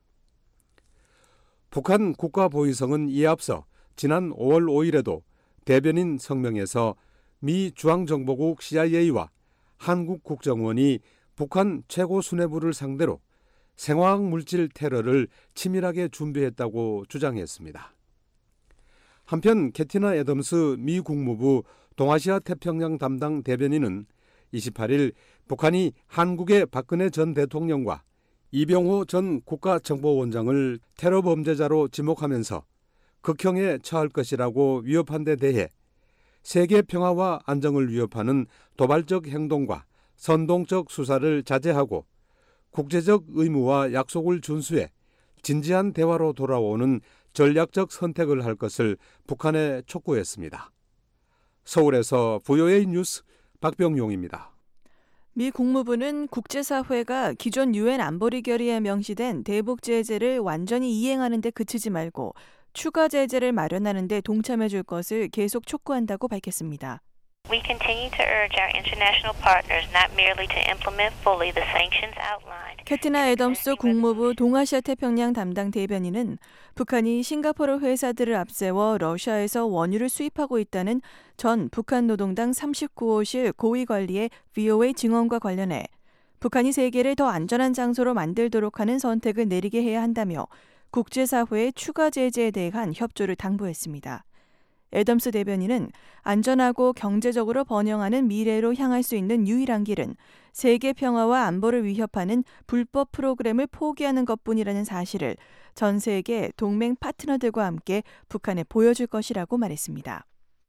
북한 국가보위성은 이에 앞서 지난 5월 5일에도 대변인 성명에서 미 중앙정보국 CIA와 한국 국정원이 북한 최고 수뇌부를 상대로 생화학 물질 테러를 치밀하게 준비했다고 주장했습니다. 한편 캐티나 애덤스 미 국무부 동아시아 태평양 담당 대변인은 28일 북한이 한국의 박근혜 전 대통령과 이병호 전 국가정보원장을 테러 범죄자로 지목하면서 극형에 처할 것이라고 위협한 데 대해 세계 평화와 안정을 위협하는 도발적 행동과 선동적 수사를 자제하고 국제적 의무와 약속을 준수해 진지한 대화로 돌아오는 전략적 선택을 할 것을 북한에 촉구했습니다. 서울에서 VOA 뉴스 박병용입니다. 미 국무부는 국제사회가 기존 유엔 안보리 결의에 명시된 대북 제재를 완전히 이행하는 데 그치지 말고 추가 제재를 마련하는 데 동참해 줄 것을 계속 촉구한다고 밝혔습니다. We continue to urge our international partners not merely to implement fully the sanctions outlined. 캐티나 애덤스 국무부 동아시아 태평양 담당 대변인은 북한이 싱가포르 회사들을 앞세워 러시아에서 원유를 수입하고 있다는 전 북한 노동당 39호실 고위 관리의 VOA 증언과 관련해 북한이 세계를 더 안전한 장소로 만들도록 하는 선택을 내리게 해야 한다며 국제사회의 추가 제재에 대한 협조를 당부했습니다. 애덤스 대변인은 안전하고 경제적으로 번영하는 미래로 향할 수 있는 유일한 길은 세계 평화와 안보를 위협하는 불법 프로그램을 포기하는 것뿐이라는 사실을 전 세계 동맹 파트너들과 함께 북한에 보여줄 것이라고 말했습니다.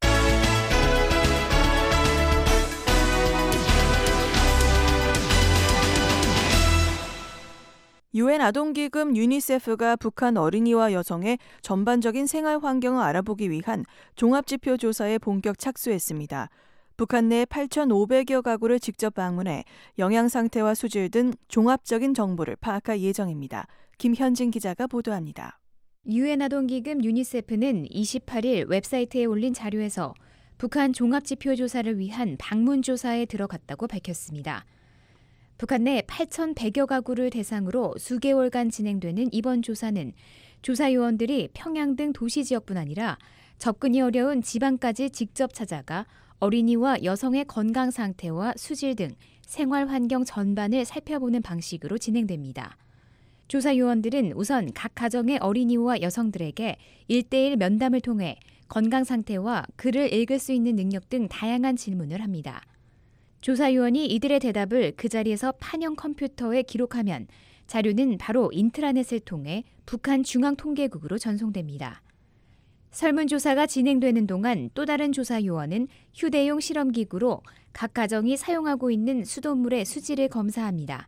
유엔 아동기금 유니세프가 북한 어린이와 여성의 전반적인 생활 환경을 알아보기 위한 종합지표 조사에 본격 착수했습니다. 북한 내 8,500여 가구를 직접 방문해 영양 상태와 수질 등 종합적인 정보를 파악할 예정입니다. 김현진 기자가 보도합니다. 유엔 아동기금 유니세프는 28일 웹사이트에 올린 자료에서 북한 종합지표 조사를 위한 방문 조사에 들어갔다고 밝혔습니다. 북한 내 8,100여 가구를 대상으로 수개월간 진행되는 이번 조사는 조사 요원들이 평양 등 도시 지역뿐 아니라 접근이 어려운 지방까지 직접 찾아가 어린이와 여성의 건강 상태와 수질 등 생활 환경 전반을 살펴보는 방식으로 진행됩니다. 조사 요원들은 우선 각 가정의 어린이와 여성들에게 1:1 면담을 통해 건강 상태와 글을 읽을 수 있는 능력 등 다양한 질문을 합니다. 조사요원이 이들의 대답을 그 자리에서 판형 컴퓨터에 기록하면 자료는 바로 인트라넷을 통해 북한 중앙통계국으로 전송됩니다. 설문조사가 진행되는 동안 또 다른 조사요원은 휴대용 실험기구로 각 가정이 사용하고 있는 수돗물의 수질을 검사합니다.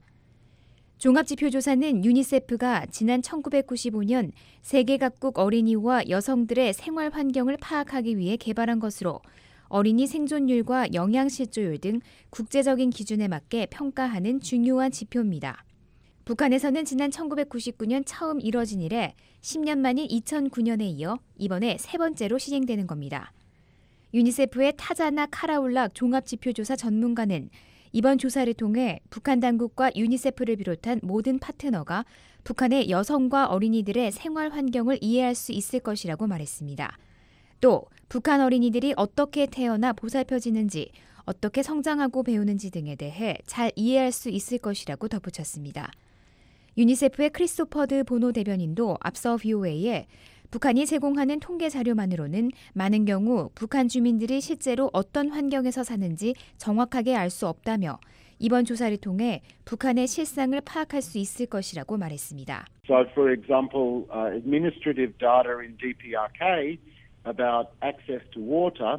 종합지표조사는 유니세프가 지난 1995년 세계 각국 어린이와 여성들의 생활 환경을 파악하기 위해 개발한 것으로 어린이 생존율과 영양실조율 등 국제적인 기준에 맞게 평가하는 중요한 지표입니다. 북한에서는 지난 1999년 처음 이뤄진 이래 10년 만인 2009년에 이어 이번에 세 번째로 시행되는 겁니다. 유니세프의 타자나 카라울락 종합지표조사 전문가는 이번 조사를 통해 북한 당국과 유니세프를 비롯한 모든 파트너가 북한의 여성과 어린이들의 생활 환경을 이해할 수 있을 것이라고 말했습니다. 또 북한 어린이들이 어떻게 태어나 보살펴지는지, 어떻게 성장하고 배우는지 등에 대해 잘 이해할 수 있을 것이라고 덧붙였습니다. 유니세프의 크리스토퍼드 보노 대변인도 앞서 VOA에 북한이 제공하는 통계 자료만으로는 많은 경우 북한 주민들이 실제로 어떤 환경에서 사는지 정확하게 알 수 없다며 이번 조사를 통해 북한의 실상을 파악할 수 있을 것이라고 말했습니다. So, for example, administrative data in DPRK about access to water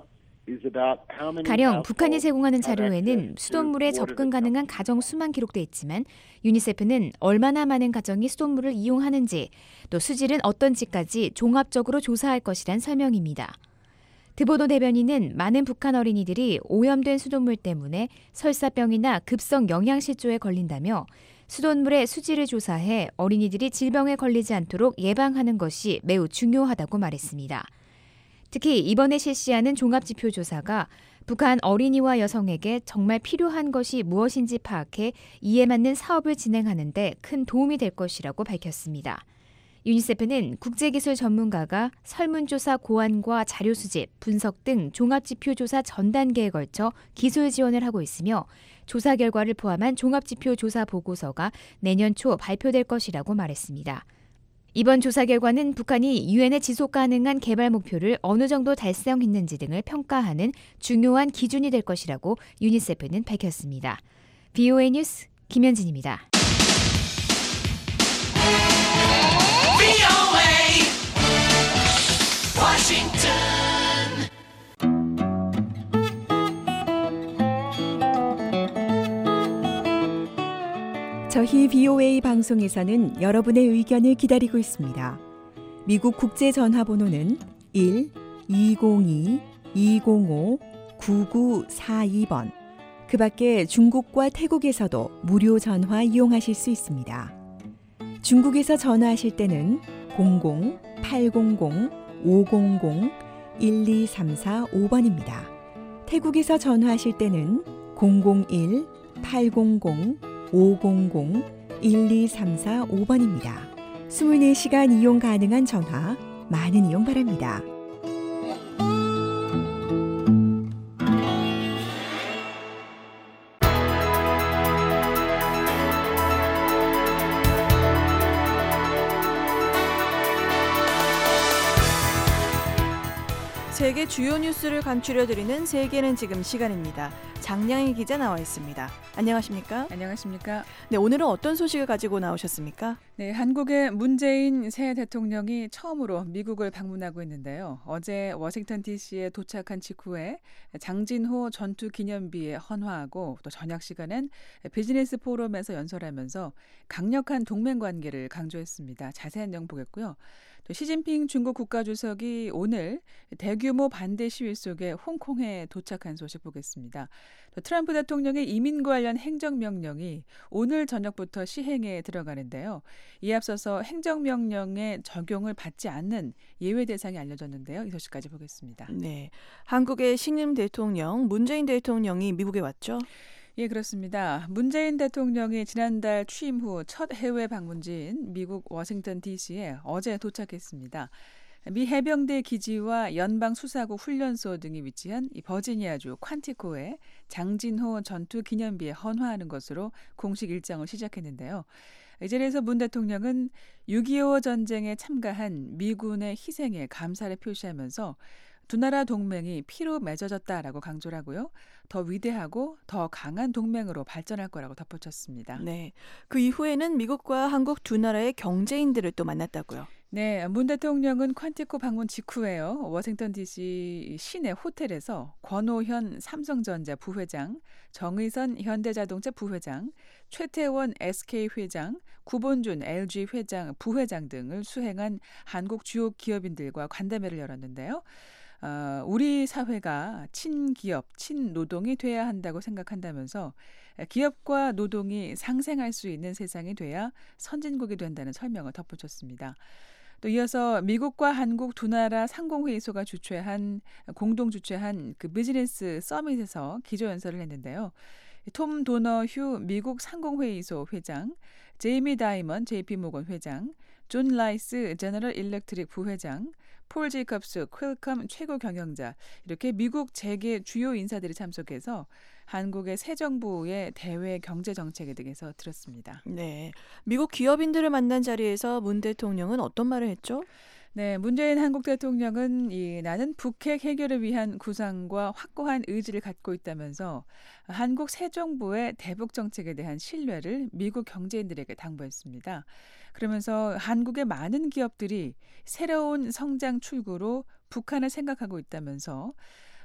가령 북한이 제공하는 자료에는 수돗물에 접근 가능한 가정 수만 기록돼 있지만 유니세프는 얼마나 많은 가정이 수돗물을 이용하는지 또 수질은 어떤지까지 종합적으로 조사할 것이란 설명입니다. 드보노 대변인은 많은 북한 어린이들이 오염된 수돗물 때문에 설사병이나 급성 영양실조에 걸린다며 수돗물의 수질을 조사해 어린이들이 질병에 걸리지 않도록 예방하는 것이 매우 중요하다고 말했습니다. 특히 이번에 실시하는 종합지표조사가 북한 어린이와 여성에게 정말 필요한 것이 무엇인지 파악해 이에 맞는 사업을 진행하는 데 큰 도움이 될 것이라고 밝혔습니다. 유니세프는 국제기술 전문가가 설문조사 고안과 자료 수집, 분석 등 종합지표조사 전 단계에 걸쳐 기술 지원을 하고 있으며 조사 결과를 포함한 종합지표조사 보고서가 내년 초 발표될 것이라고 말했습니다. 이번 조사 결과는 북한이 유엔의 지속 가능한 개발 목표를 어느 정도 달성했는지 등을 평가하는 중요한 기준이 될 것이라고 유니세프는 밝혔습니다. VOA 뉴스 김현진입니다. 저희 VOA 방송에서는 여러분의 의견을 기다리고 있습니다. 미국 국제전화번호는 1-202-205-9942번. 그 밖에 중국과 태국에서도 무료 전화 이용하실 수 있습니다. 중국에서 전화하실 때는 00-800-500-1234-5번입니다. 태국에서 전화하실 때는 001-800-500-1234-5번입니다. 24시간 이용 가능한 전화, 많은 이용 바랍니다. 세계 주요 뉴스를 간추려드리는 세계는 지금 시간입니다. 장량희 기자 나와 있습니다. 안녕하십니까? 안녕하십니까? 네, 오늘은 어떤 소식을 가지고 나오셨습니까? 네, 한국의 문재인 새 대통령이 처음으로 미국을 방문하고 있는데요. 어제 워싱턴 DC에 도착한 직후에 장진호 전투 기념비에 헌화하고 또 저녁 시간엔 비즈니스 포럼에서 연설하면서 강력한 동맹 관계를 강조했습니다. 자세한 내용 보겠고요. 또 시진핑 중국 국가주석이 오늘 대규모 반대 시위 속에 홍콩에 도착한 소식 보겠습니다. 또 트럼프 대통령의 이민 관련 행정명령이 오늘 저녁부터 시행에 들어가는데요. 이에 앞서서 행정명령의 적용을 받지 않는 예외 대상이 알려졌는데요. 이 소식까지 보겠습니다. 네, 한국의 신임 대통령 문재인 대통령이 미국에 왔죠? 예, 그렇습니다. 문재인 대통령이 지난달 취임 후 첫 해외 방문지인 미국 워싱턴 DC에 어제 도착했습니다. 미 해병대 기지와 연방수사국 훈련소 등이 위치한 이 버지니아주 퀀티코에 장진호 전투 기념비에 헌화하는 것으로 공식 일정을 시작했는데요. 이 자리에서 문 대통령은 6.25 전쟁에 참가한 미군의 희생에 감사를 표시하면서 두 나라 동맹이 피로 맺어졌다라고 강조를 하고요. 더 위대하고 더 강한 동맹으로 발전할 거라고 덧붙였습니다. 네, 그 이후에는 미국과 한국 두 나라의 경제인들을 또 만났다고요. 네, 문 대통령은 퀀티코 방문 직후에요. 워싱턴 DC 시내 호텔에서 권오현 삼성전자 부회장, 정의선 현대자동차 부회장, 최태원 SK 회장, 구본준 LG 회장, 부회장 등을 수행한 한국 주요 기업인들과 간담회를 열었는데요. 우리 사회가 친기업, 친노동이 돼야 한다고 생각한다면서 기업과 노동이 상생할 수 있는 세상이 돼야 선진국이 된다는 설명을 덧붙였습니다. 또 이어서 미국과 한국 두 나라 상공회의소가 공동 주최한 그 비즈니스 서밋에서 기조연설을 했는데요. 톰 도너휴 미국 상공회의소 회장, 제이미 다이먼 JP모건 회장, 존 라이스 제너럴 일렉트릭 부회장, 폴 제이컵스 퀄컴 최고 경영자, 이렇게 미국 재계 주요 인사들이 참석해서 한국의 새 정부의 대외 경제 정책에 대해서 들었습니다. 네, 미국 기업인들을 만난 자리에서 문 대통령은 어떤 말을 했죠? 네, 문재인 한국 대통령은 나는 북핵 해결을 위한 구상과 확고한 의지를 갖고 있다면서 한국 새 정부의 대북 정책에 대한 신뢰를 미국 경제인들에게 당부했습니다. 그러면서 한국의 많은 기업들이 새로운 성장 출구로 북한을 생각하고 있다면서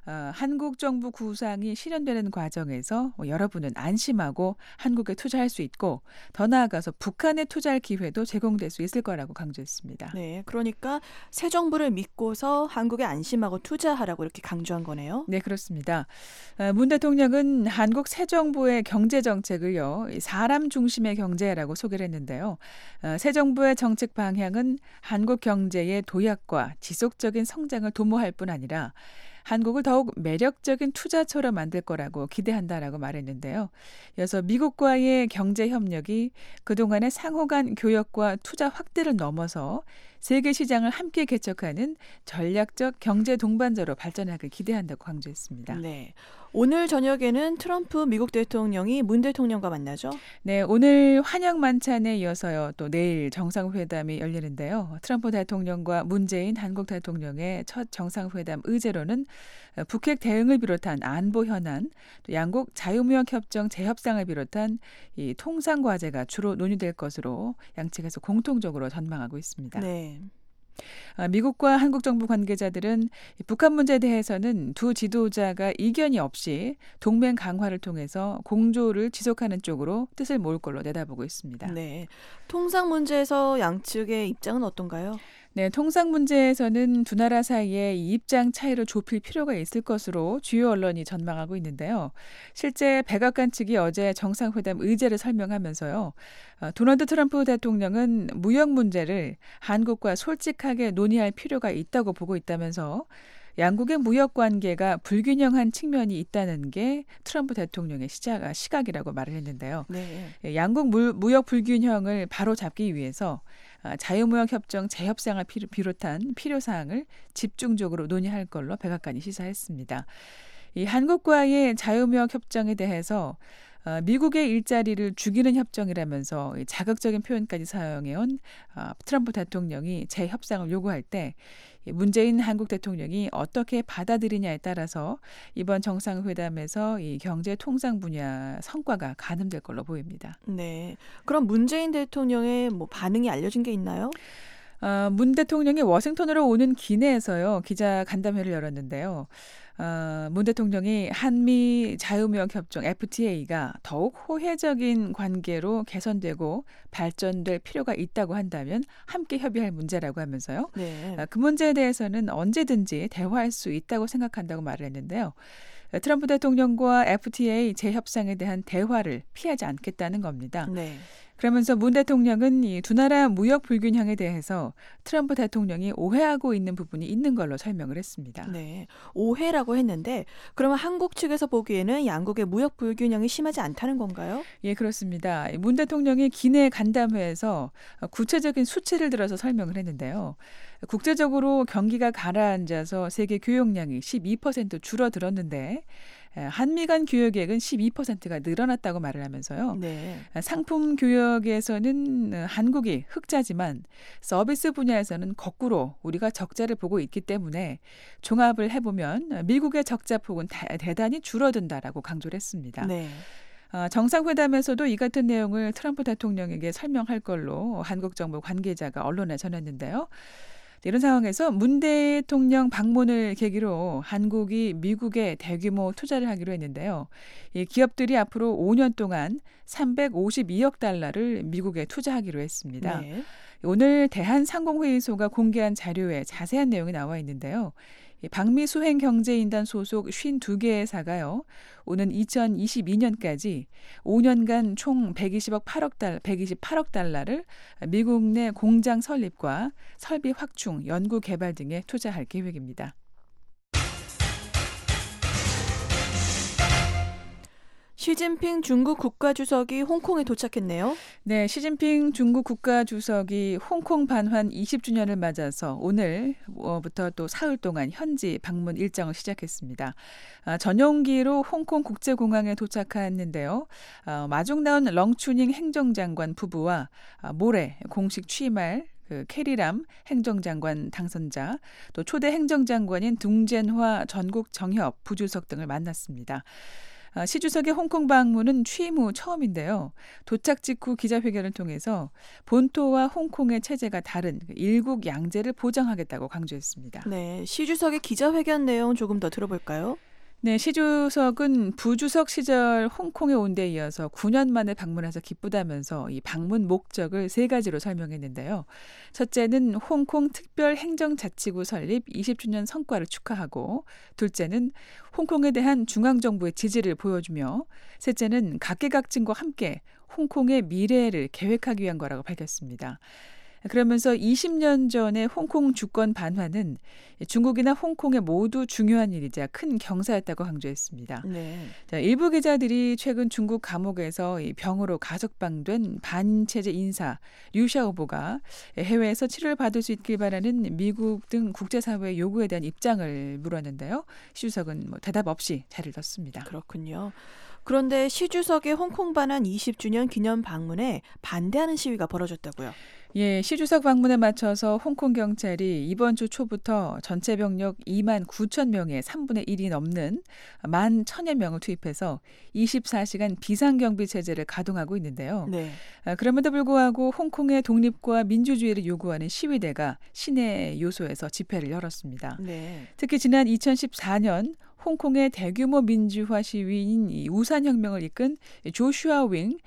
한국 정부 구상이 실현되는 과정에서 여러분은 안심하고 한국에 투자할 수 있고 더 나아가서 북한에 투자할 기회도 제공될 수 있을 거라고 강조했습니다. 네, 그러니까 새 정부를 믿고서 한국에 안심하고 투자하라고 이렇게 강조한 거네요. 네, 그렇습니다. 문 대통령은 한국 새 정부의 경제 정책을요, 사람 중심의 경제라고 소개를 했는데요. 새 정부의 정책 방향은 한국 경제의 도약과 지속적인 성장을 도모할 뿐 아니라 한국을 더욱 매력적인 투자처로 만들 거라고 기대한다라고 말했는데요. 이어서 미국과의 경제 협력이 그동안의 상호 간 교역과 투자 확대를 넘어서 세계 시장을 함께 개척하는 전략적 경제 동반자로 발전하길 기대한다고 강조했습니다. 네. 오늘 저녁에는 트럼프 미국 대통령이 문 대통령과 만나죠? 네, 오늘 환영 만찬에 이어서요. 또 내일 정상회담이 열리는데요. 트럼프 대통령과 문재인 한국 대통령의 첫 정상회담 의제로는 북핵 대응을 비롯한 안보 현안, 또 양국 자유무역협정 재협상을 비롯한 이 통상 과제가 주로 논의될 것으로 양측에서 공통적으로 전망하고 있습니다. 네. 미국과 한국 정부 관계자들은 북한 문제에 대해서는 두 지도자가 이견이 없이 동맹 강화를 통해서 공조를 지속하는 쪽으로 뜻을 모을 걸로 내다보고 있습니다. 네, 통상 문제에서 양측의 입장은 어떤가요? 네, 통상 문제에서는 두 나라 사이에 이 입장 차이를 좁힐 필요가 있을 것으로 주요 언론이 전망하고 있는데요. 실제 백악관 측이 어제 정상회담 의제를 설명하면서요. 도널드 트럼프 대통령은 무역 문제를 한국과 솔직하게 논의할 필요가 있다고 보고 있다면서 양국의 무역 관계가 불균형한 측면이 있다는 게 트럼프 대통령의 시각이라고 말을 했는데요. 네. 양국 무역 불균형을 바로잡기 위해서 자유무역협정 재협상을 비롯한 필요사항을 집중적으로 논의할 걸로 백악관이 시사했습니다. 이 한국과의 자유무역협정에 대해서 미국의 일자리를 죽이는 협정이라면서 자극적인 표현까지 사용해온 트럼프 대통령이 재협상을 요구할 때 문재인 한국 대통령이 어떻게 받아들이냐에 따라서 이번 정상회담에서 이 경제 통상 분야 성과가 가늠될 걸로 보입니다. 네, 그럼 문재인 대통령의 반응이 알려진 게 있나요? 문 대통령이 워싱턴으로 오는 기내에서요 기자 간담회를 열었는데요. 문 대통령이 한미 자유무역협정 FTA가 더욱 호혜적인 관계로 개선되고 발전될 필요가 있다고 한다면 함께 협의할 문제라고 하면서요. 네. 그 문제에 대해서는 언제든지 대화할 수 있다고 생각한다고 말을 했는데요. 트럼프 대통령과 FTA 재협상에 대한 대화를 피하지 않겠다는 겁니다. 네. 그러면서 문 대통령은 이 두 나라 무역 불균형에 대해서 트럼프 대통령이 오해하고 있는 부분이 있는 걸로 설명을 했습니다. 네, 오해라고 했는데 그러면 한국 측에서 보기에는 양국의 무역 불균형이 심하지 않다는 건가요? 예, 그렇습니다. 문 대통령이 기내 간담회에서 구체적인 수치를 들어서 설명을 했는데요. 국제적으로 경기가 가라앉아서 세계 교역량이 12% 줄어들었는데 한미 간 교역액은 12%가 늘어났다고 말을 하면서요. 네. 상품 교역에서는 한국이 흑자지만 서비스 분야에서는 거꾸로 우리가 적자를 보고 있기 때문에 종합을 해보면 미국의 적자폭은 대단히 줄어든다라고 강조를 했습니다. 네. 정상회담에서도 이 같은 내용을 트럼프 대통령에게 설명할 걸로 한국 정부 관계자가 언론에 전했는데요. 이런 상황에서 문 대통령 방문을 계기로 한국이 미국에 대규모 투자를 하기로 했는데요. 이 기업들이 앞으로 5년 동안 352억 달러를 미국에 투자하기로 했습니다. 네. 오늘 대한상공회의소가 공개한 자료에 자세한 내용이 나와 있는데요. 박미수행경제인단 소속 52개 회사가요. 오는 2022년까지 5년간 총 128억 달러를 미국 내 공장 설립과 설비 확충, 연구 개발 등에 투자할 계획입니다. 시진핑 중국 국가주석이 홍콩에 도착했네요. 네, 시진핑 중국 국가주석이 홍콩 반환 20주년을 맞아서 오늘부터 또 사흘 동안 현지 방문 일정을 시작했습니다. 전용기로 홍콩 국제공항에 도착했는데요. 마중 나온 렁추닝 행정장관 부부와 모레 공식 취임할 캐리람 행정장관 당선자, 또 초대 행정장관인 둥젠화 전국 정협 부주석 등을 만났습니다. 시 주석의 홍콩 방문은 취임 후 처음인데요. 도착 직후 기자회견을 통해서 본토와 홍콩의 체제가 다른 일국 양제를 보장하겠다고 강조했습니다. 네, 시 주석의 기자회견 내용 조금 더 들어볼까요? 네, 시 주석은 부주석 시절 홍콩에 온 데 이어서 9년 만에 방문해서 기쁘다면서 이 방문 목적을 3가지로 설명했는데요. 첫째는 홍콩 특별행정자치구 설립 20주년 성과를 축하하고, 둘째는 홍콩에 대한 중앙정부의 지지를 보여주며, 셋째는 각계각층과 함께 홍콩의 미래를 계획하기 위한 거라고 밝혔습니다. 그러면서 20년 전의 홍콩 주권 반환은 중국이나 홍콩에 모두 중요한 일이자 큰 경사였다고 강조했습니다. 네. 자, 일부 기자들이 최근 중국 감옥에서 병으로 가석방된 반체제 인사 류샤오보가 해외에서 치료를 받을 수 있길 바라는 미국 등 국제사회의 요구에 대한 입장을 물었는데요. 시 주석은 대답 없이 자리를 떴습니다. 그렇군요. 그런데 시 주석의 홍콩 반환 20주년 기념 방문에 반대하는 시위가 벌어졌다고요. 예, 시 주석 방문에 맞춰서 홍콩 경찰이 이번 주 초부터 전체 병력 2만 9천 명의 3분의 1이 넘는 1만 1천여 명을 투입해서 24시간 비상경비 체제를 가동하고 있는데요. 네. 그럼에도 불구하고 홍콩의 독립과 민주주의를 요구하는 시위대가 시내 요소에서 집회를 열었습니다. 네. 특히 지난 2014년 홍콩의 대규모 민주화 시위인 우산혁명을 이끈 조슈아 윙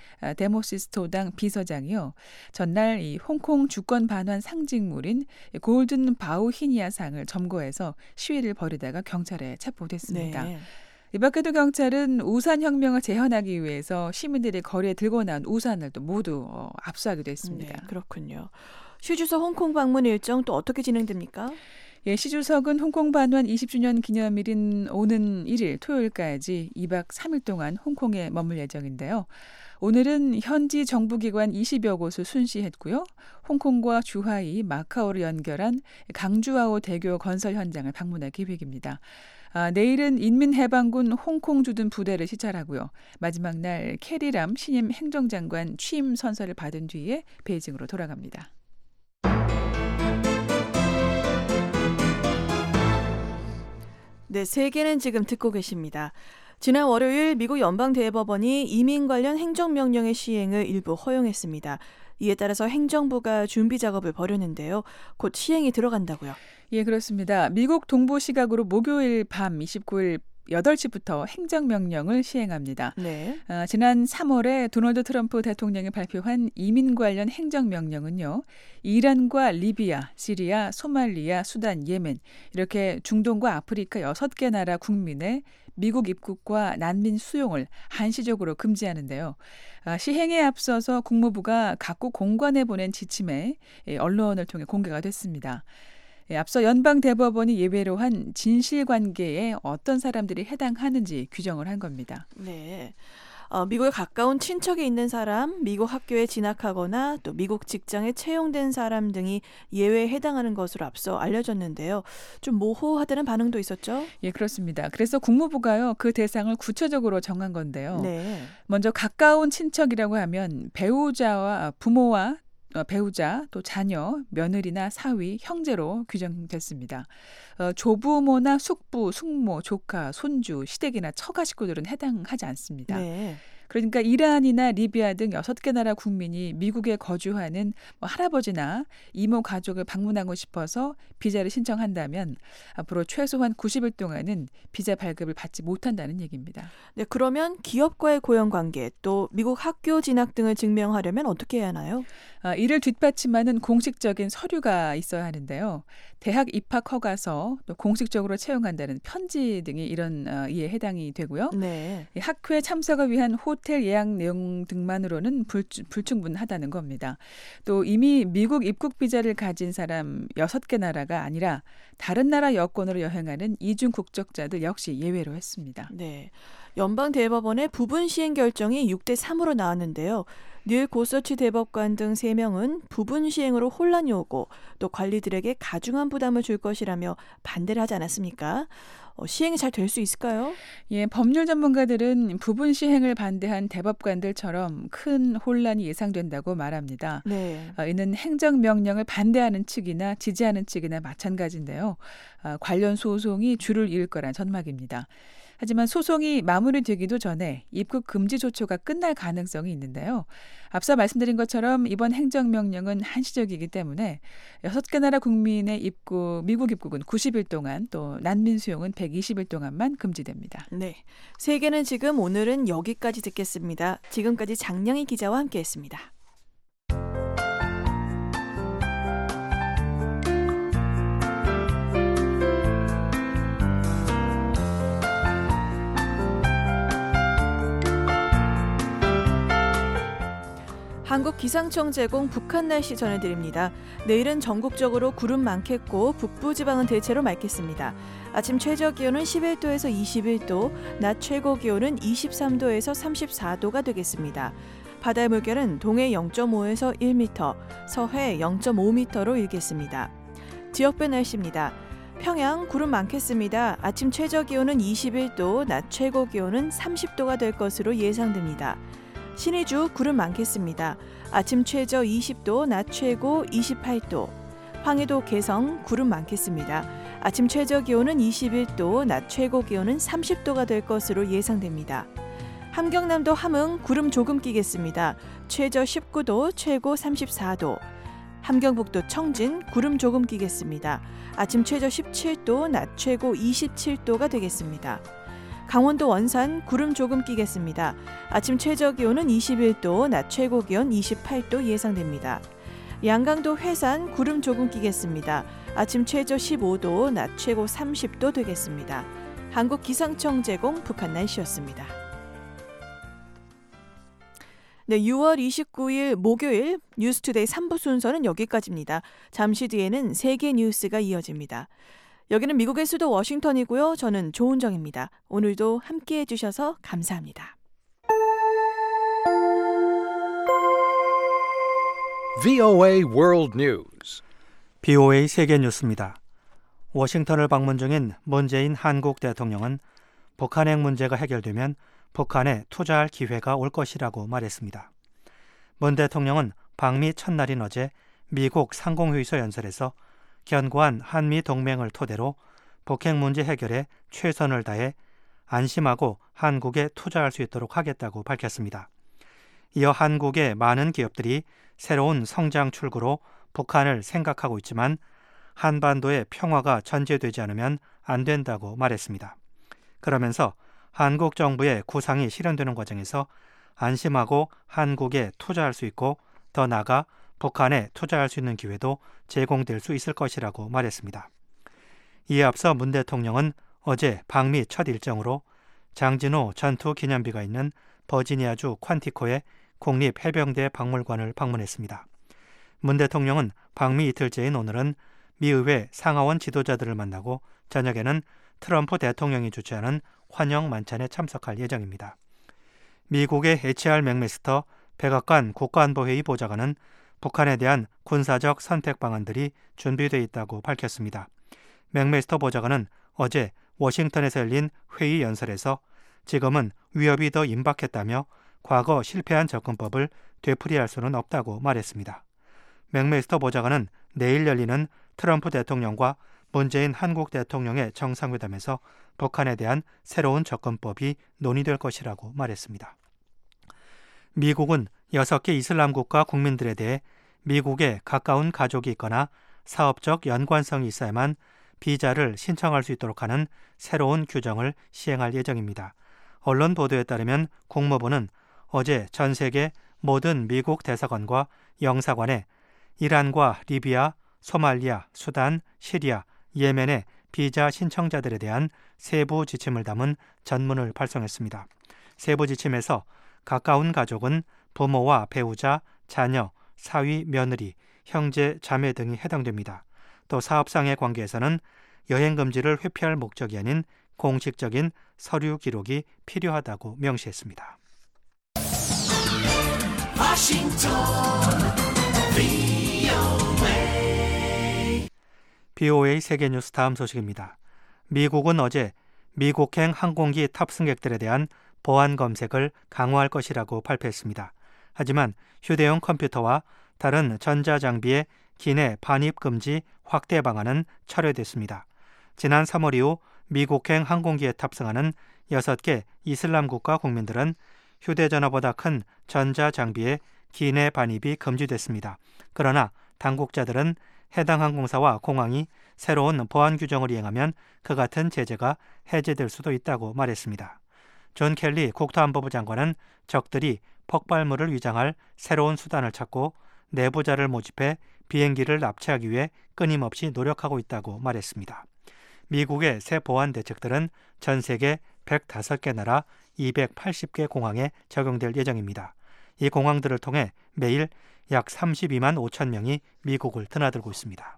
데모시스토당 비서장이요. 전날 이 홍콩 주권 반환 상징물인 골든 바우히니아상을 점거해서 시위를 벌이다가 경찰에 체포됐습니다. 네. 이 밖에도 경찰은 우산혁명을 재현하기 위해서 시민들이 거리에 들고 나온 우산을 또 모두 압수하기도 했습니다. 네, 그렇군요. 시 주석 홍콩 방문 일정 또 어떻게 진행됩니까? 예, 시 주석은 홍콩 반환 20주년 기념일인 오는 1일 토요일까지 2박 3일 동안 홍콩에 머물 예정인데요. 오늘은 현지 정부기관 20여 곳을 순시했고요. 홍콩과 주하이, 마카오를 연결한 강주아오 대교 건설 현장을 방문할 계획입니다. 내일은 인민해방군 홍콩 주둔 부대를 시찰하고요. 마지막 날 캐리람 신임 행정장관 취임 선서를 받은 뒤에 베이징으로 돌아갑니다. 네, 세계는 지금 듣고 계십니다. 지난 월요일 미국 연방대법원이 이민 관련 행정명령의 시행을 일부 허용했습니다. 이에 따라서 행정부가 준비 작업을 벌였는데요. 곧 시행이 들어간다고요. 예, 그렇습니다. 미국 동부 시각으로 목요일 밤 29일 8시부터 행정명령을 시행합니다. 네. 지난 3월에 도널드 트럼프 대통령이 발표한 이민 관련 행정명령은요. 이란과 리비아, 시리아, 소말리아, 수단, 예멘 이렇게 중동과 아프리카 6개 나라 국민의 미국 입국과 난민 수용을 한시적으로 금지하는데요. 시행에 앞서서 국무부가 각국 공관에 보낸 지침에 언론을 통해 공개가 됐습니다. 앞서 연방대법원이 예외로 한 진실관계에 어떤 사람들이 해당하는지 규정을 한 겁니다. 네. 미국에 가까운 친척이 있는 사람, 미국 학교에 진학하거나 또 미국 직장에 채용된 사람 등이 예외에 해당하는 것으로 앞서 알려졌는데요. 좀 모호하다는 반응도 있었죠? 예, 그렇습니다. 그래서 국무부가요, 그 대상을 구체적으로 정한 건데요. 네. 먼저 가까운 친척이라고 하면 배우자와 부모와 배우자, 또 자녀, 며느리나 사위, 형제로 규정됐습니다. 조부모나 숙부, 숙모, 조카, 손주, 시댁이나 처가 식구들은 해당하지 않습니다. 네. 그러니까 이란이나 리비아 등 6개 나라 국민이 미국에 거주하는 할아버지나 이모 가족을 방문하고 싶어서 비자를 신청한다면 앞으로 최소한 90일 동안은 비자 발급을 받지 못한다는 얘기입니다. 네, 그러면 기업과의 고용관계 또 미국 학교 진학 등을 증명하려면 어떻게 해야 하나요? 이를 뒷받침하는 공식적인 서류가 있어야 하는데요. 대학 입학 허가서, 또 공식적으로 채용한다는 편지 등이 이런 이에 해당이 되고요. 네. 학회에 참석을 위한 호텔 예약 내용 등만으로는 불충분하다는 겁니다. 또 이미 미국 입국 비자를 가진 사람 6개 나라가 아니라 다른 나라 여권으로 여행하는 이중 국적자들 역시 예외로 했습니다. 네. 연방대법원의 부분 시행 결정이 6대3으로 나왔는데요. 뉴욕 고서치 대법관 등 3명은 부분 시행으로 혼란이 오고 또 관리들에게 가중한 부담을 줄 것이라며 반대를 하지 않았습니까? 시행이 잘 될 수 있을까요? 예, 법률 전문가들은 부분 시행을 반대한 대법관들처럼 큰 혼란이 예상된다고 말합니다. 네. 이는 행정명령을 반대하는 측이나 지지하는 측이나 마찬가지인데요. 관련 소송이 줄을 이을 거란 전망입니다. 하지만 소송이 마무리되기도 전에 입국 금지 조처가 끝날 가능성이 있는데요. 앞서 말씀드린 것처럼 이번 행정명령은 한시적이기 때문에 6개 나라 국민의 미국 입국은 90일 동안, 또 난민 수용은 120일 동안만 금지됩니다. 네, 세계는 지금 오늘은 여기까지 듣겠습니다. 지금까지 장량희 기자와 함께했습니다. 한국기상청 제공 북한 날씨 전해드립니다. 내일은 전국적으로 구름 많겠고 북부지방은 대체로 맑겠습니다. 아침 최저기온은 11도에서 21도, 낮 최고기온은 23도에서 34도가 되겠습니다. 바다의 물결은 동해 0.5에서 1m, 서해 0.5m로 일겠습니다. 지역별 날씨입니다. 평양 구름 많겠습니다. 아침 최저기온은 21도, 낮 최고기온은 30도가 될 것으로 예상됩니다. 신의주 구름 많겠습니다. 아침 최저 20도, 낮 최고 28도. 황해도 개성 구름 많겠습니다. 아침 최저 기온은 21도, 낮 최고 기온은 30도가 될 것으로 예상됩니다. 함경남도 함흥 구름 조금 끼겠습니다. 최저 19도, 최고 34도. 함경북도 청진 구름 조금 끼겠습니다. 아침 최저 17도, 낮 최고 27도가 되겠습니다. 강원도 원산 구름 조금 끼겠습니다. 아침 최저 기온은 21도, 낮 최고 기온 28도 예상됩니다. 양강도 회산 구름 조금 끼겠습니다. 아침 최저 15도, 낮 최고 30도 되겠습니다. 한국기상청 제공 북한 날씨였습니다. 네, 6월 29일 목요일 뉴스투데이 3부 순서는 여기까지입니다. 잠시 뒤에는 세계 뉴스가 이어집니다. 여기는 미국의 수도 워싱턴이고요. 저는 조은정입니다. 오늘도 함께해 주셔서 감사합니다. VOA World News. VOA 세계 뉴스입니다. 워싱턴을 방문 중인 문재인 한국 대통령은 북한 핵 문제가 해결되면 북한에 투자할 기회가 올 것이라고 말했습니다. 문 대통령은 방미 첫날인 어제 미국 상공회의소 연설에서 견고한 한미 동맹을 토대로 북핵 문제 해결에 최선을 다해 안심하고 한국에 투자할 수 있도록 하겠다고 밝혔습니다. 이어 한국의 많은 기업들이 새로운 성장 출구로 북한을 생각하고 있지만 한반도의 평화가 전제되지 않으면 안 된다고 말했습니다. 그러면서 한국 정부의 구상이 실현되는 과정에서 안심하고 한국에 투자할 수 있고 더 나아가 북한에 투자할 수 있는 기회도 제공될 수 있을 것이라고 말했습니다. 이에 앞서 문 대통령은 어제 방미 첫 일정으로 장진호 전투 기념비가 있는 버지니아주 퀀티코의 국립해병대 박물관을 방문했습니다. 문 대통령은 방미 이틀째인 오늘은 미의회 상하원 지도자들을 만나고 저녁에는 트럼프 대통령이 주최하는 환영 만찬에 참석할 예정입니다. 미국의 HR 맥메스터 백악관 국가안보회의 보좌관은 북한에 대한 군사적 선택 방안들이 준비되어 있다고 밝혔습니다. 맥메스터 보좌관은 어제 워싱턴에서 열린 회의 연설에서 지금은 위협이 더 임박했다며 과거 실패한 접근법을 되풀이할 수는 없다고 말했습니다. 맥메스터 보좌관은 내일 열리는 트럼프 대통령과 문재인 한국 대통령의 정상회담에서 북한에 대한 새로운 접근법이 논의될 것이라고 말했습니다. 미국은 6개 이슬람 국가 국민들에 대해 미국에 가까운 가족이 있거나 사업적 연관성이 있어야만 비자를 신청할 수 있도록 하는 새로운 규정을 시행할 예정입니다. 언론 보도에 따르면 국무부는 어제 전 세계 모든 미국 대사관과 영사관에 이란과 리비아, 소말리아, 수단, 시리아, 예멘의 비자 신청자들에 대한 세부 지침을 담은 전문을 발송했습니다. 세부 지침에서 가까운 가족은 부모와 배우자, 자녀, 사위, 며느리, 형제, 자매 등이 해당됩니다. 또 사업상의 관계에서는 여행 금지를 회피할 목적이 아닌 공식적인 서류 기록이 필요하다고 명시했습니다. BOA 세계뉴스 다음 소식입니다. 미국은 어제 미국행 항공기 탑승객들에 대한 보안 검색을 강화할 것이라고 발표했습니다. 하지만 휴대용 컴퓨터와 다른 전자장비의 기내 반입 금지 확대 방안은 철회됐습니다. 지난 3월 이후 미국행 항공기에 탑승하는 6개 이슬람 국가 국민들은 휴대전화보다 큰 전자장비의 기내 반입이 금지됐습니다. 그러나 당국자들은 해당 항공사와 공항이 새로운 보안 규정을 이행하면 그 같은 제재가 해제될 수도 있다고 말했습니다. 존 켈리 국토안보부 장관은 적들이 폭발물을 위장할 새로운 수단을 찾고 내부자를 모집해 비행기를 납치하기 위해 끊임없이 노력하고 있다고 말했습니다. 미국의 새 보안 대책들은 전 세계 105개 나라 280개 공항에 적용될 예정입니다. 이 공항들을 통해 매일 약 32만 5천 명이 미국을 드나들고 있습니다.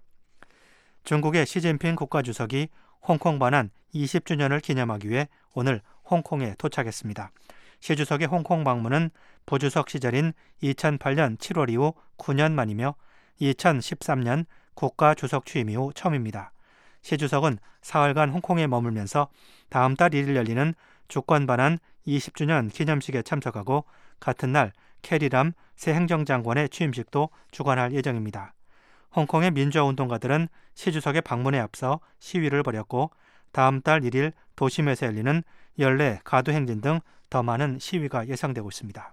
중국의 시진핑 국가주석이 홍콩 반환 20주년을 기념하기 위해 오늘 홍콩에 도착했습니다. 시 주석의 홍콩 방문은 부주석 시절인 2008년 7월 이후 9년 만이며 2013년 국가주석 취임 이후 처음입니다. 시 주석은 사흘간 홍콩에 머물면서 다음 달 1일 열리는 주권 반환 20주년 기념식에 참석하고 같은 날 캐리람 새 행정장관의 취임식도 주관할 예정입니다. 홍콩의 민주화운동가들은 시 주석의 방문에 앞서 시위를 벌였고 다음 달 1일 도심에서 열리는 연례 가두행진 등 더 많은 시위가 예상되고 있습니다.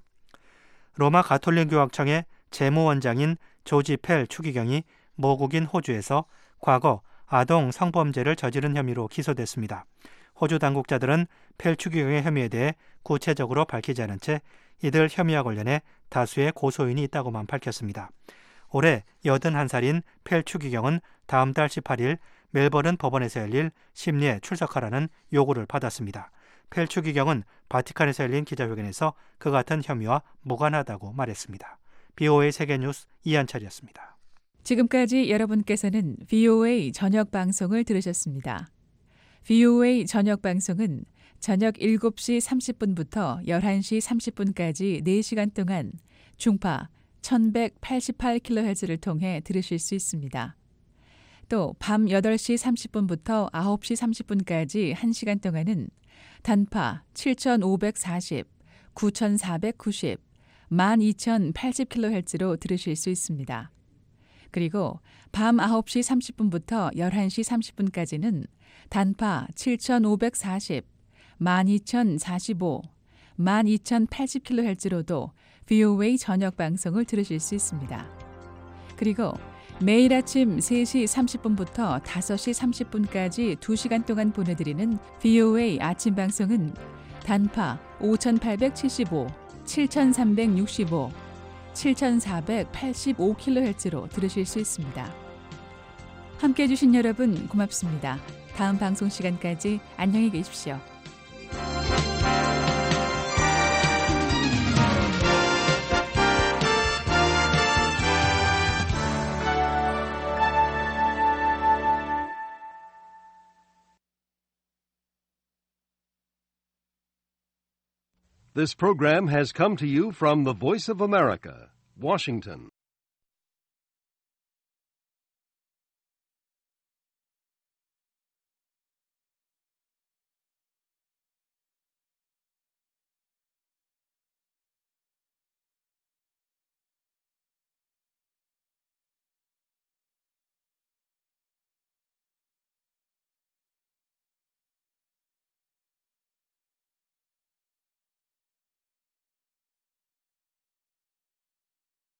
로마 가톨릭 교학청의 재무원장인 조지 펠 추기경이 모국인 호주에서 과거 아동 성범죄를 저지른 혐의로 기소됐습니다. 호주 당국자들은 펠 추기경의 혐의에 대해 구체적으로 밝히지 않은 채 이들 혐의와 관련해 다수의 고소인이 있다고만 밝혔습니다. 올해 81살인 펠 추기경은 다음 달 18일 멜버른 법원에서 열릴 심리에 출석하라는 요구를 받았습니다. 펠 추기경은 바티칸에서 열린 기자회견에서 그 같은 혐의와 무관하다고 말했습니다. BOA 세계뉴스 이한철이었습니다. 지금까지 여러분께서는 BOA 저녁 방송을 들으셨습니다. BOA 저녁 방송은 저녁 7시 30분부터 11시 30분까지 4시간 동안 중파 1188kHz를 통해 들으실 수 있습니다. 또 밤 8시 30분부터 9시 30분까지 1시간 동안은 단파 7540, 9490, 12080kHz로 들으실 수 있습니다. 그리고 밤 9시 30분부터 11시 30분까지는 단파 7540, 12045, 12080kHz로도 VOA 저녁 방송을 들으실 수 있습니다. 그리고 매일 아침 3시 30분부터 5시 30분까지 2시간 동안 보내드리는 VOA 아침 방송은 단파 5875, 7365, 7485kHz로 들으실 수 있습니다. 함께해 주신 여러분 고맙습니다. 다음 방송 시간까지 안녕히 계십시오. This program has come to you from the Voice of America, Washington.